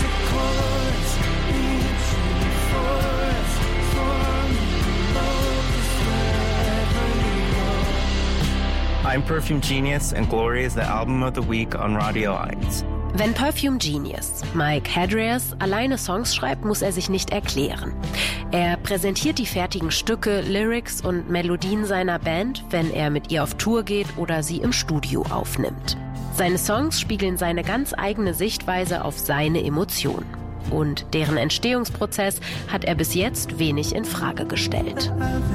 I'm Perfume Genius and Glory is the album of the week on Radio 1. Wenn Perfume Genius, Mike Hadrias, alleine Songs schreibt, muss er sich nicht erklären. Er präsentiert die fertigen Stücke, Lyrics und Melodien seiner Band, wenn er mit ihr auf Tour geht oder sie im Studio aufnimmt. Seine Songs spiegeln seine ganz eigene Sichtweise auf seine Emotionen. Und deren Entstehungsprozess hat er bis jetzt wenig in Frage gestellt.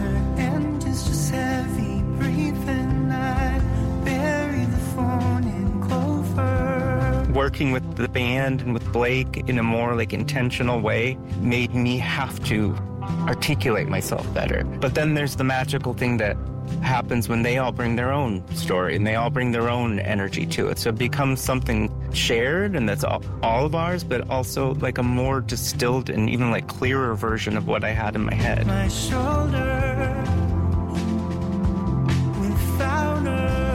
Working with the band and with Blake in a more intentional way made me have to articulate myself better. But then there's the magical thing that happens when they all bring their own story and they all bring their own energy to it. So it becomes something shared and that's all of ours, but also a more distilled and even clearer version of what I had in my head. My shoulder without her.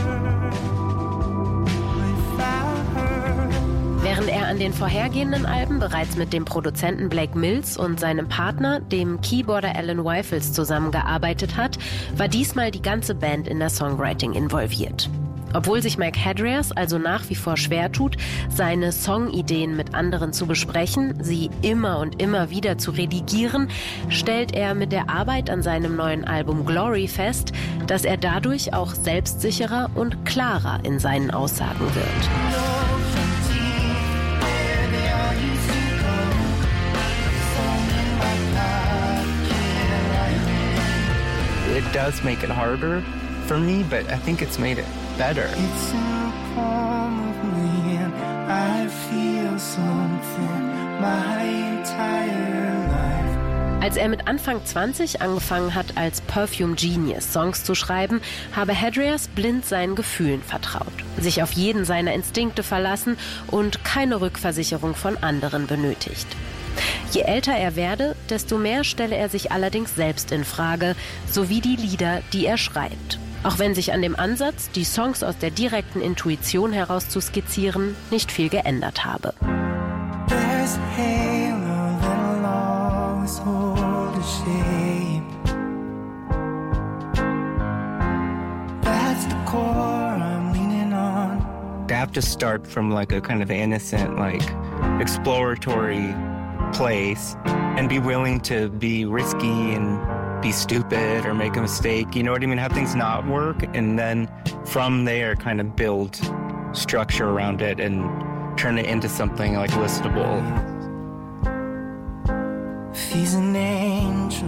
Während er an den vorhergehenden Alben bereits mit dem Produzenten Blake Mills und seinem Partner, dem Keyboarder Alan Wyfels, zusammengearbeitet hat, war diesmal die ganze Band in das Songwriting involviert. Obwohl sich Mike Hadrias also nach wie vor schwer tut, seine Songideen mit anderen zu besprechen, sie immer und immer wieder zu redigieren, stellt er mit der Arbeit an seinem neuen Album Glory fest, dass er dadurch auch selbstsicherer und klarer in seinen Aussagen wird. does make it harder for me, but I think it's made it better. It's in the palm of me and I feel something my entire life. Als er mit Anfang 20 angefangen hat, als Perfume Genius Songs zu schreiben, habe Hadrias blind seinen Gefühlen vertraut, sich auf jeden seiner Instinkte verlassen und keine Rückversicherung von anderen benötigt. Je älter er werde, desto mehr stelle er sich allerdings selbst in Frage, sowie die Lieder, die er schreibt. Auch wenn sich an dem Ansatz, die Songs aus der direkten Intuition heraus zu skizzieren, nicht viel geändert habe. There's a halo that'll always hold a shape. That's the core I'm leaning on. I have to start from like a kind of innocent, like exploratory place and be willing to be risky and be stupid or make a mistake, you know what I mean? Have things not work, and then from there kind of build structure around it and turn it into something like listenable. If he's an angel,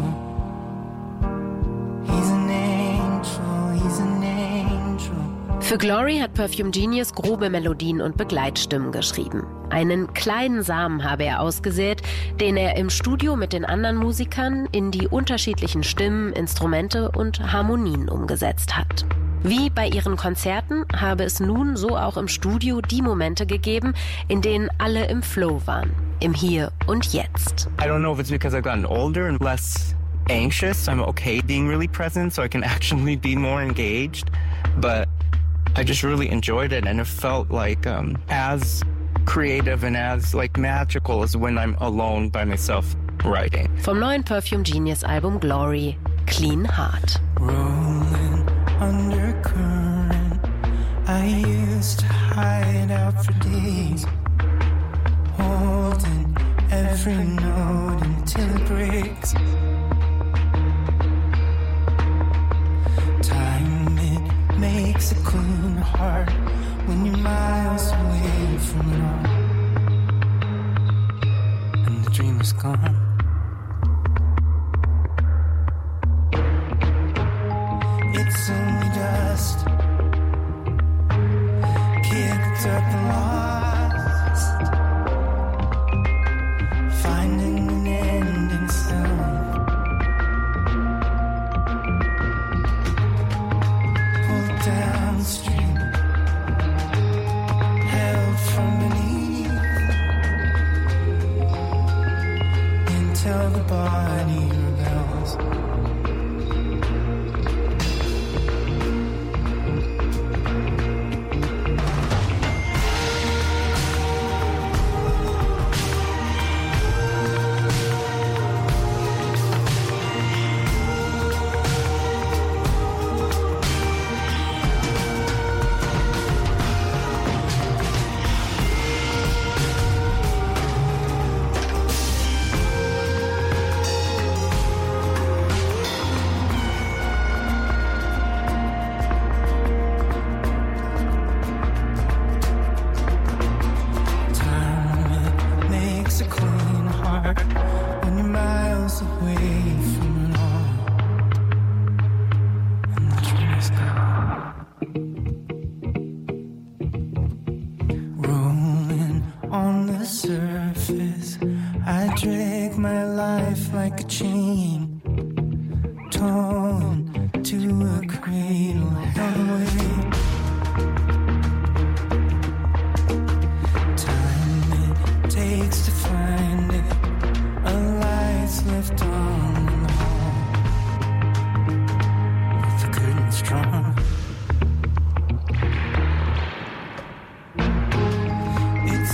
he's an angel, he's an angel. Für Glory hat Perfume Genius grobe Melodien und Begleitstimmen geschrieben. Einen kleinen Samen habe er ausgesät, den er im Studio mit den anderen Musikern in die unterschiedlichen Stimmen, Instrumente und Harmonien umgesetzt hat. Wie bei ihren Konzerten habe es nun so auch im Studio die Momente gegeben, in denen alle im Flow waren, im Hier und Jetzt. I don't know if it's because I've gotten older and less anxious. I'm okay being really present, so I can actually be more engaged. But I just really enjoyed it, and it felt like as creative and as like magical as when I'm alone by myself writing. Vom neuen Perfume Genius Album Glory, Clean Heart. Rolling undercurrent, I used to hide out for days, holding every note until it breaks. Time, it makes a clean heart when you're miles away from it all, and the dream is gone. It's only dust, kicked up and lost, finding an end in sound. Pulled downstream, held from beneath, until the body rebels.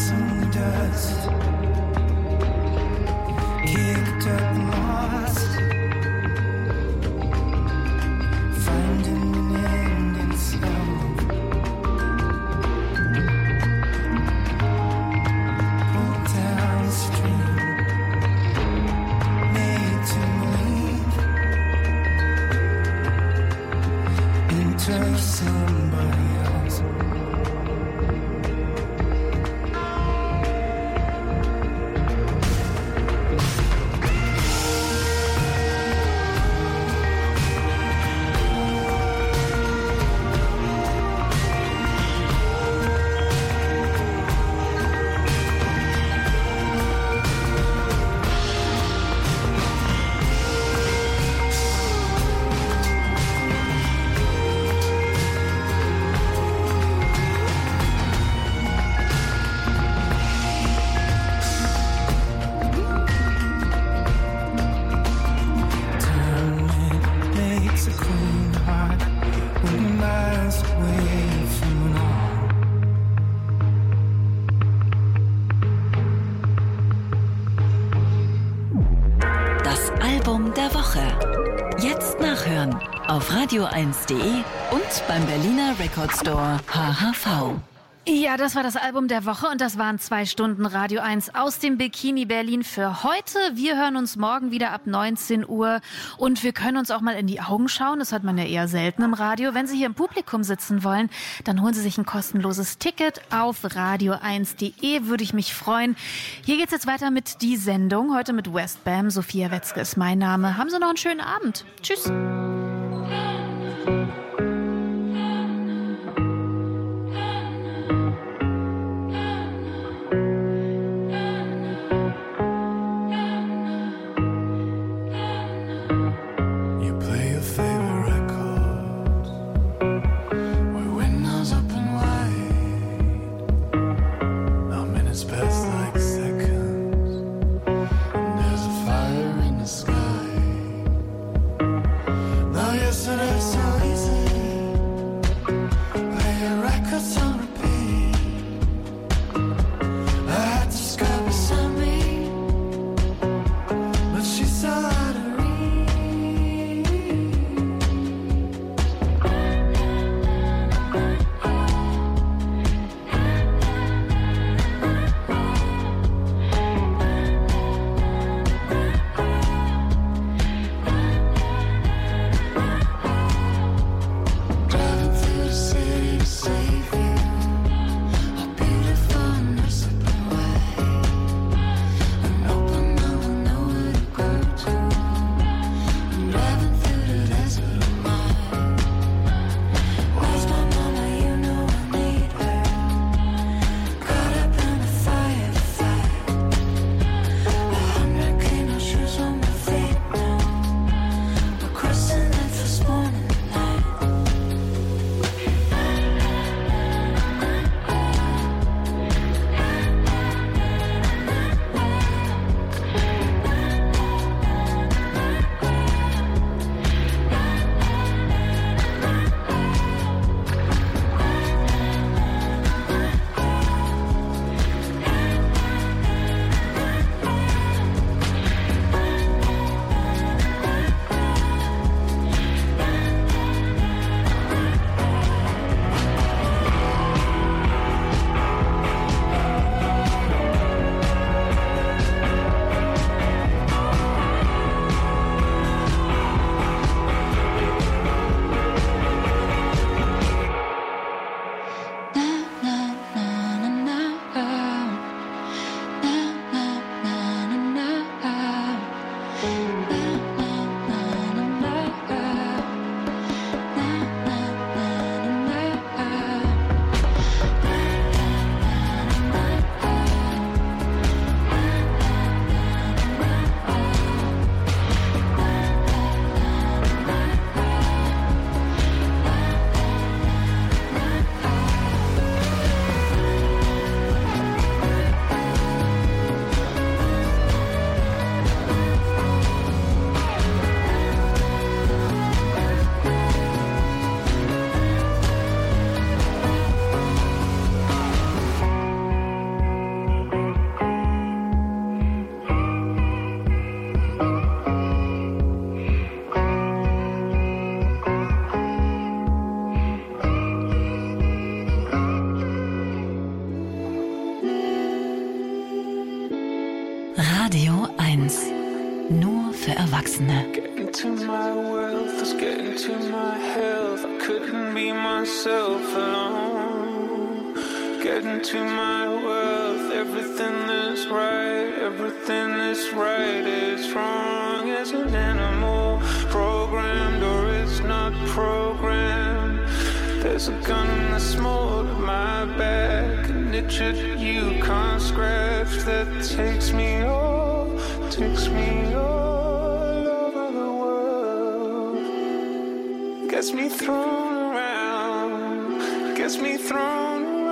Kicked up and lost. Album der Woche. Jetzt nachhören auf radio1.de und beim Berliner Record Store HHV. Ja, das war das Album der Woche und das waren 2 Stunden Radio 1 aus dem Bikini Berlin für heute. Wir hören uns morgen wieder ab 19 Uhr und wir können uns auch mal in die Augen schauen. Das hört man ja eher selten im Radio. Wenn Sie hier im Publikum sitzen wollen, dann holen Sie sich ein kostenloses Ticket auf radio1.de. Würde ich mich freuen. Hier geht's jetzt weiter mit die Sendung. Heute mit Westbam. Sophia Wetzke ist mein Name. Haben Sie noch einen schönen Abend. Tschüss. Radio 1. Nur für Erwachsene. Get into my wealth, let's get into my health. I couldn't be myself alone. Get into my wealth, everything that's right is wrong. As an animal, programmed or it's not programmed. There's a gun in the small of my back, an itch that you can't scratch that takes me all over the world. Gets me thrown around, gets me thrown around.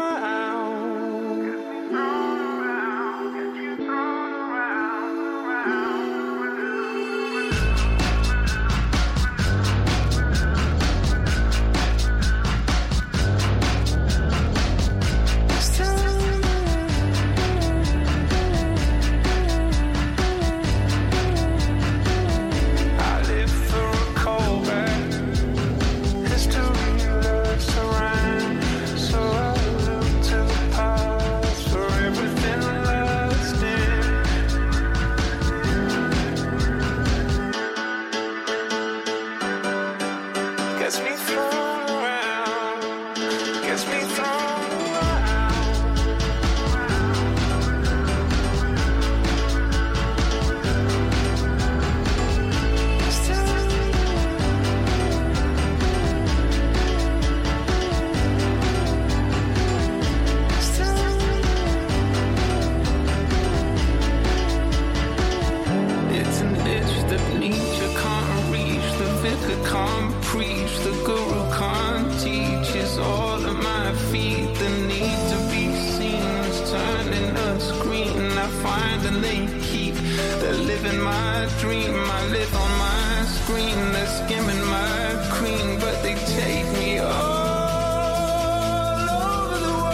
the guru can't teach is all at my feet. The need to be seen is turning us green. I find and they keep. They're living my dream. I live on my screen. They're skimming my cream, but they take me all over the world.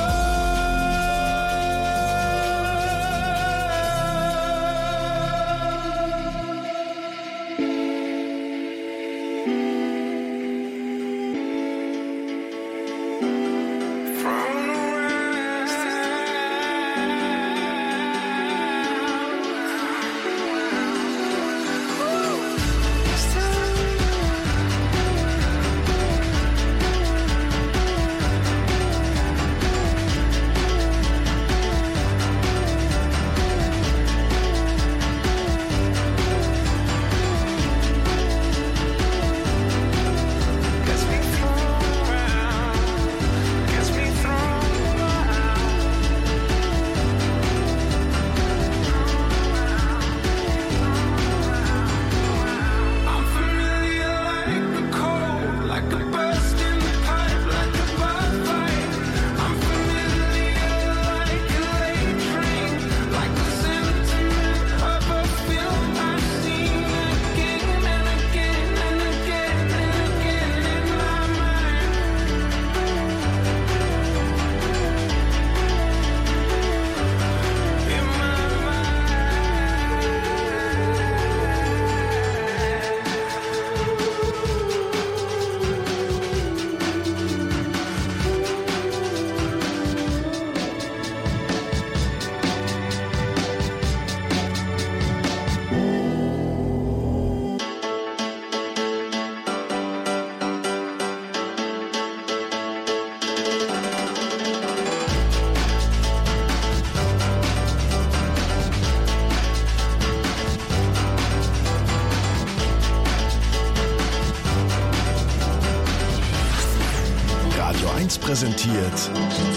Präsentiert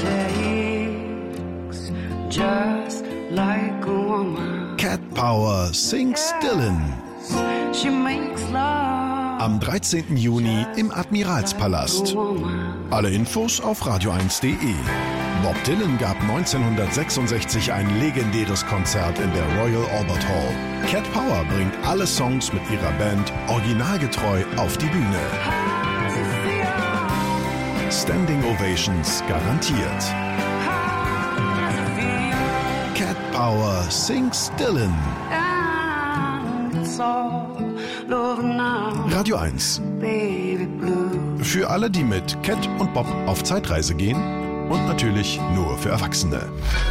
Cat Power Sing Stillin'. Am 13. Juni im Admiralspalast. Alle Infos auf radio1.de. Bob Dylan gab 1966 ein legendäres Konzert in der Royal Albert Hall. Cat Power bringt alle Songs mit ihrer Band originalgetreu auf die Bühne. Standing Ovations garantiert. Cat Power Sing Stillin'. Radio 1. Für alle, die mit Cat und Bob auf Zeitreise gehen und natürlich nur für Erwachsene.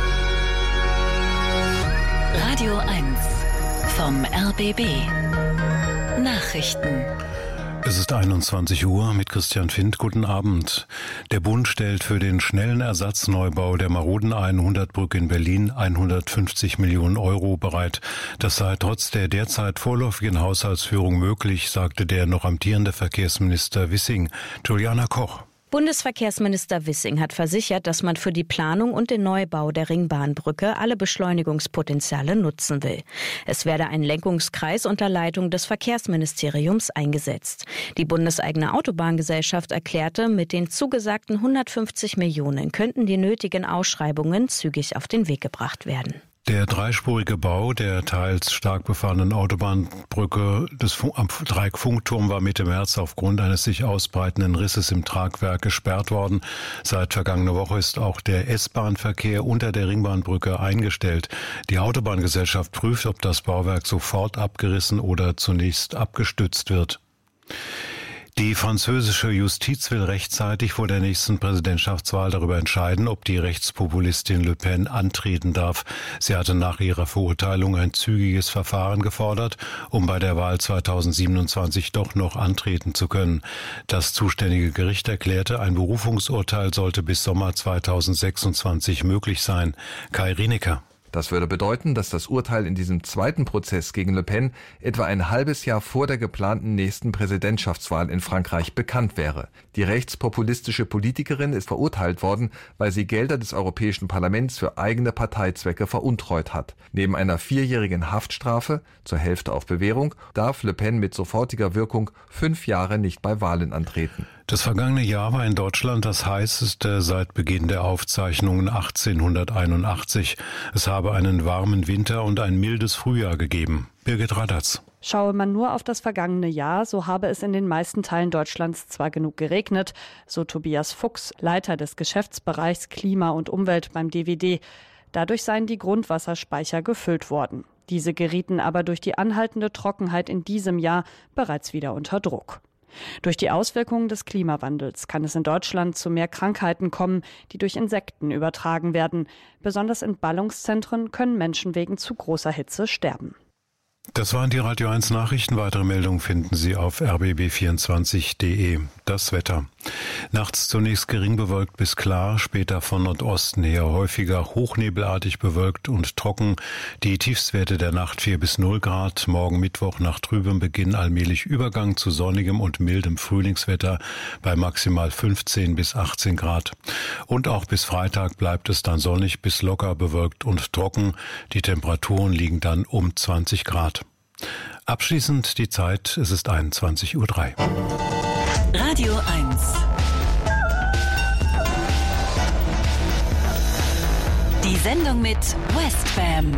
Radio 1 vom RBB. Nachrichten. Es ist 21 Uhr mit Christian Findt. Guten Abend. Der Bund stellt für den schnellen Ersatzneubau der maroden 100-Brücke in Berlin 150 Millionen Euro bereit. Das sei trotz der derzeit vorläufigen Haushaltsführung möglich, sagte der noch amtierende Verkehrsminister Wissing. Juliana Koch. Bundesverkehrsminister Wissing hat versichert, dass man für die Planung und den Neubau der Ringbahnbrücke alle Beschleunigungspotenziale nutzen will. Es werde ein Lenkungskreis unter Leitung des Verkehrsministeriums eingesetzt. Die bundeseigene Autobahngesellschaft erklärte, mit den zugesagten 150 Millionen könnten die nötigen Ausschreibungen zügig auf den Weg gebracht werden. Der dreispurige Bau der teils stark befahrenen Autobahnbrücke am Dreieck-Funkturm war Mitte März aufgrund eines sich ausbreitenden Risses im Tragwerk gesperrt worden. Seit vergangener Woche ist auch der S-Bahn-Verkehr unter der Ringbahnbrücke eingestellt. Die Autobahngesellschaft prüft, ob das Bauwerk sofort abgerissen oder zunächst abgestützt wird. Die französische Justiz will rechtzeitig vor der nächsten Präsidentschaftswahl darüber entscheiden, ob die Rechtspopulistin Le Pen antreten darf. Sie hatte nach ihrer Verurteilung ein zügiges Verfahren gefordert, um bei der Wahl 2027 doch noch antreten zu können. Das zuständige Gericht erklärte, ein Berufungsurteil sollte bis Sommer 2026 möglich sein. Kai Rienecker. Das würde bedeuten, dass das Urteil in diesem zweiten Prozess gegen Le Pen etwa ein halbes Jahr vor der geplanten nächsten Präsidentschaftswahl in Frankreich bekannt wäre. Die rechtspopulistische Politikerin ist verurteilt worden, weil sie Gelder des Europäischen Parlaments für eigene Parteizwecke veruntreut hat. Neben einer 4-jährigen Haftstrafe, zur Hälfte auf Bewährung, darf Le Pen mit sofortiger Wirkung 5 Jahre nicht bei Wahlen antreten. Das vergangene Jahr war in Deutschland das heißeste seit Beginn der Aufzeichnungen 1881. Es habe einen warmen Winter und ein mildes Frühjahr gegeben. Birgit Radatz. Schaue man nur auf das vergangene Jahr, so habe es in den meisten Teilen Deutschlands zwar genug geregnet, so Tobias Fuchs, Leiter des Geschäftsbereichs Klima und Umwelt beim DWD. Dadurch seien die Grundwasserspeicher gefüllt worden. Diese gerieten aber durch die anhaltende Trockenheit in diesem Jahr bereits wieder unter Druck. Durch die Auswirkungen des Klimawandels kann es in Deutschland zu mehr Krankheiten kommen, die durch Insekten übertragen werden. Besonders in Ballungszentren können Menschen wegen zu großer Hitze sterben. Das waren die Radio 1 Nachrichten. Weitere Meldungen finden Sie auf rbb24.de. Das Wetter. Nachts zunächst gering bewölkt bis klar, später von Nordosten her häufiger hochnebelartig bewölkt und trocken. Die Tiefstwerte der Nacht 4 bis 0 Grad. Morgen Mittwoch nach trübem Beginn allmählich Übergang zu sonnigem und mildem Frühlingswetter bei maximal 15 bis 18 Grad. Und auch bis Freitag bleibt es dann sonnig bis locker bewölkt und trocken. Die Temperaturen liegen dann um 20 Grad. Abschließend die Zeit, es ist 21:03 Uhr. Radio 1. Die Sendung mit Westbam.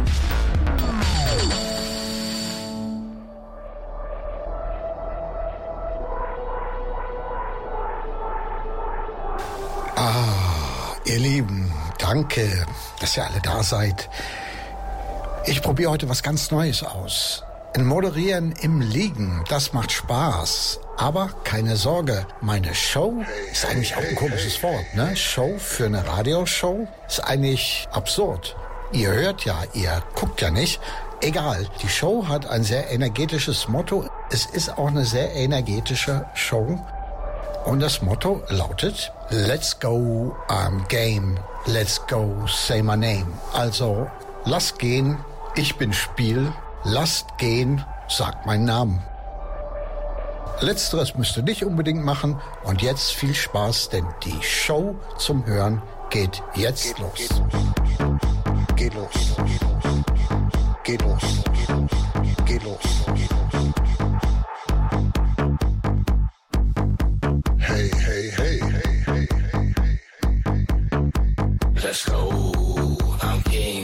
Ihr Lieben, danke, dass ihr alle da seid. Ich probiere heute was ganz Neues aus. Ein Moderieren im Liegen, das macht Spaß. Aber keine Sorge, meine Show ist eigentlich auch ein komisches Wort, ne? Show für eine Radioshow ist eigentlich absurd. Ihr hört ja, ihr guckt ja nicht. Egal, die Show hat ein sehr energetisches Motto. Es ist auch eine sehr energetische Show. Und das Motto lautet: Let's go, I'm game. Let's go, say my name. Also, lasst gehen, ich bin Spiel. Lasst gehen, sagt meinen Namen. Letzteres müsst ihr nicht unbedingt machen. Und jetzt viel Spaß, denn die Show zum Hören geht jetzt los. Geht los. Geht los. Geht los. Hey, hey, hey, hey, hey, hey, hey. Let's go, I'm game.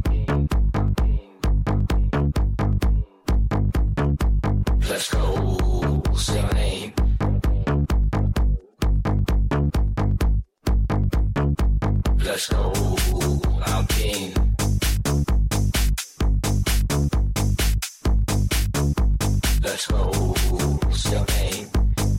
Let's go, say my name. Let's go, I'm king. Let's go, say your name.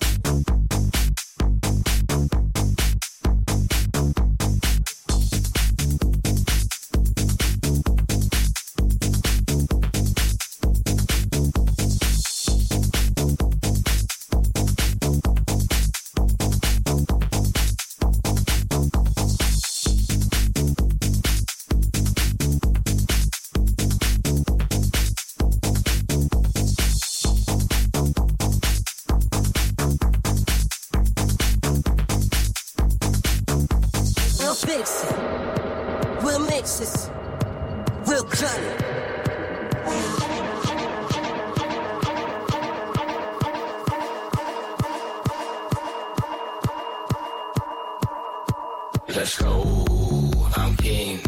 Let's go, I'm king.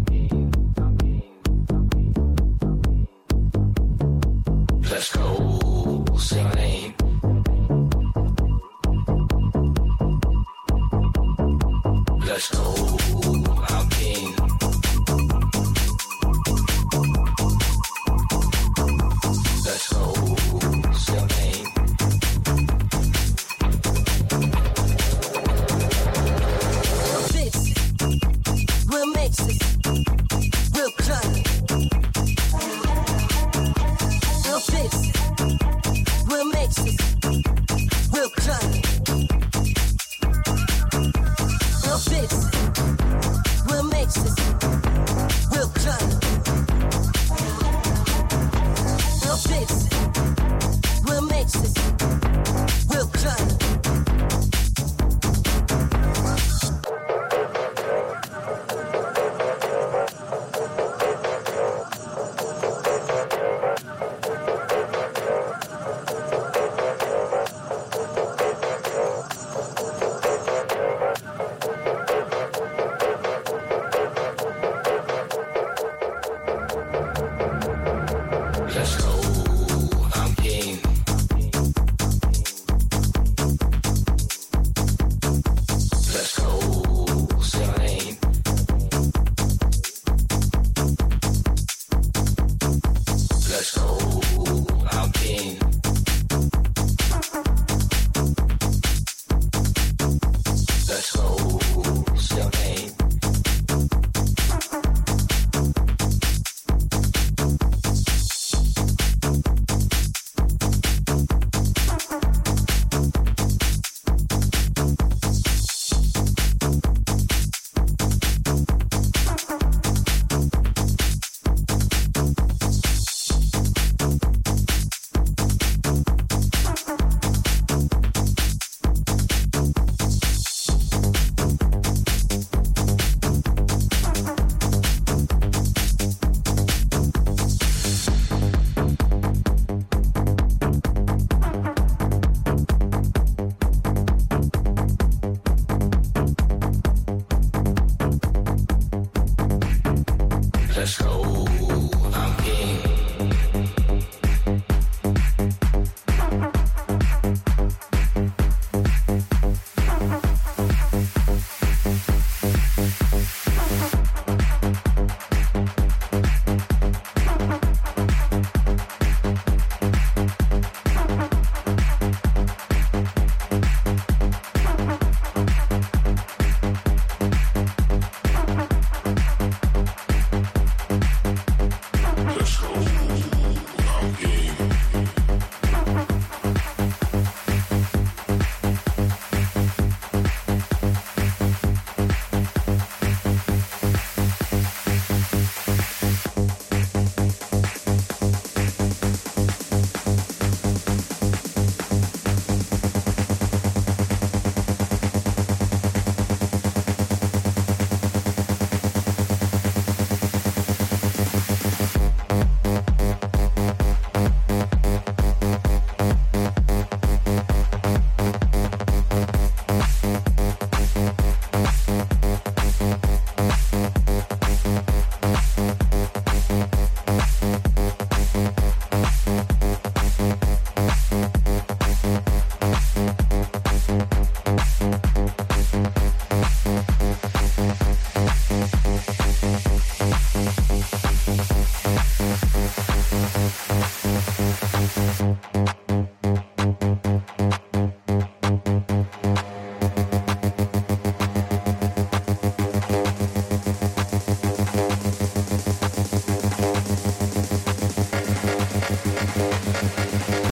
Let's go, say my name. Let's go, I'm king. I'm king.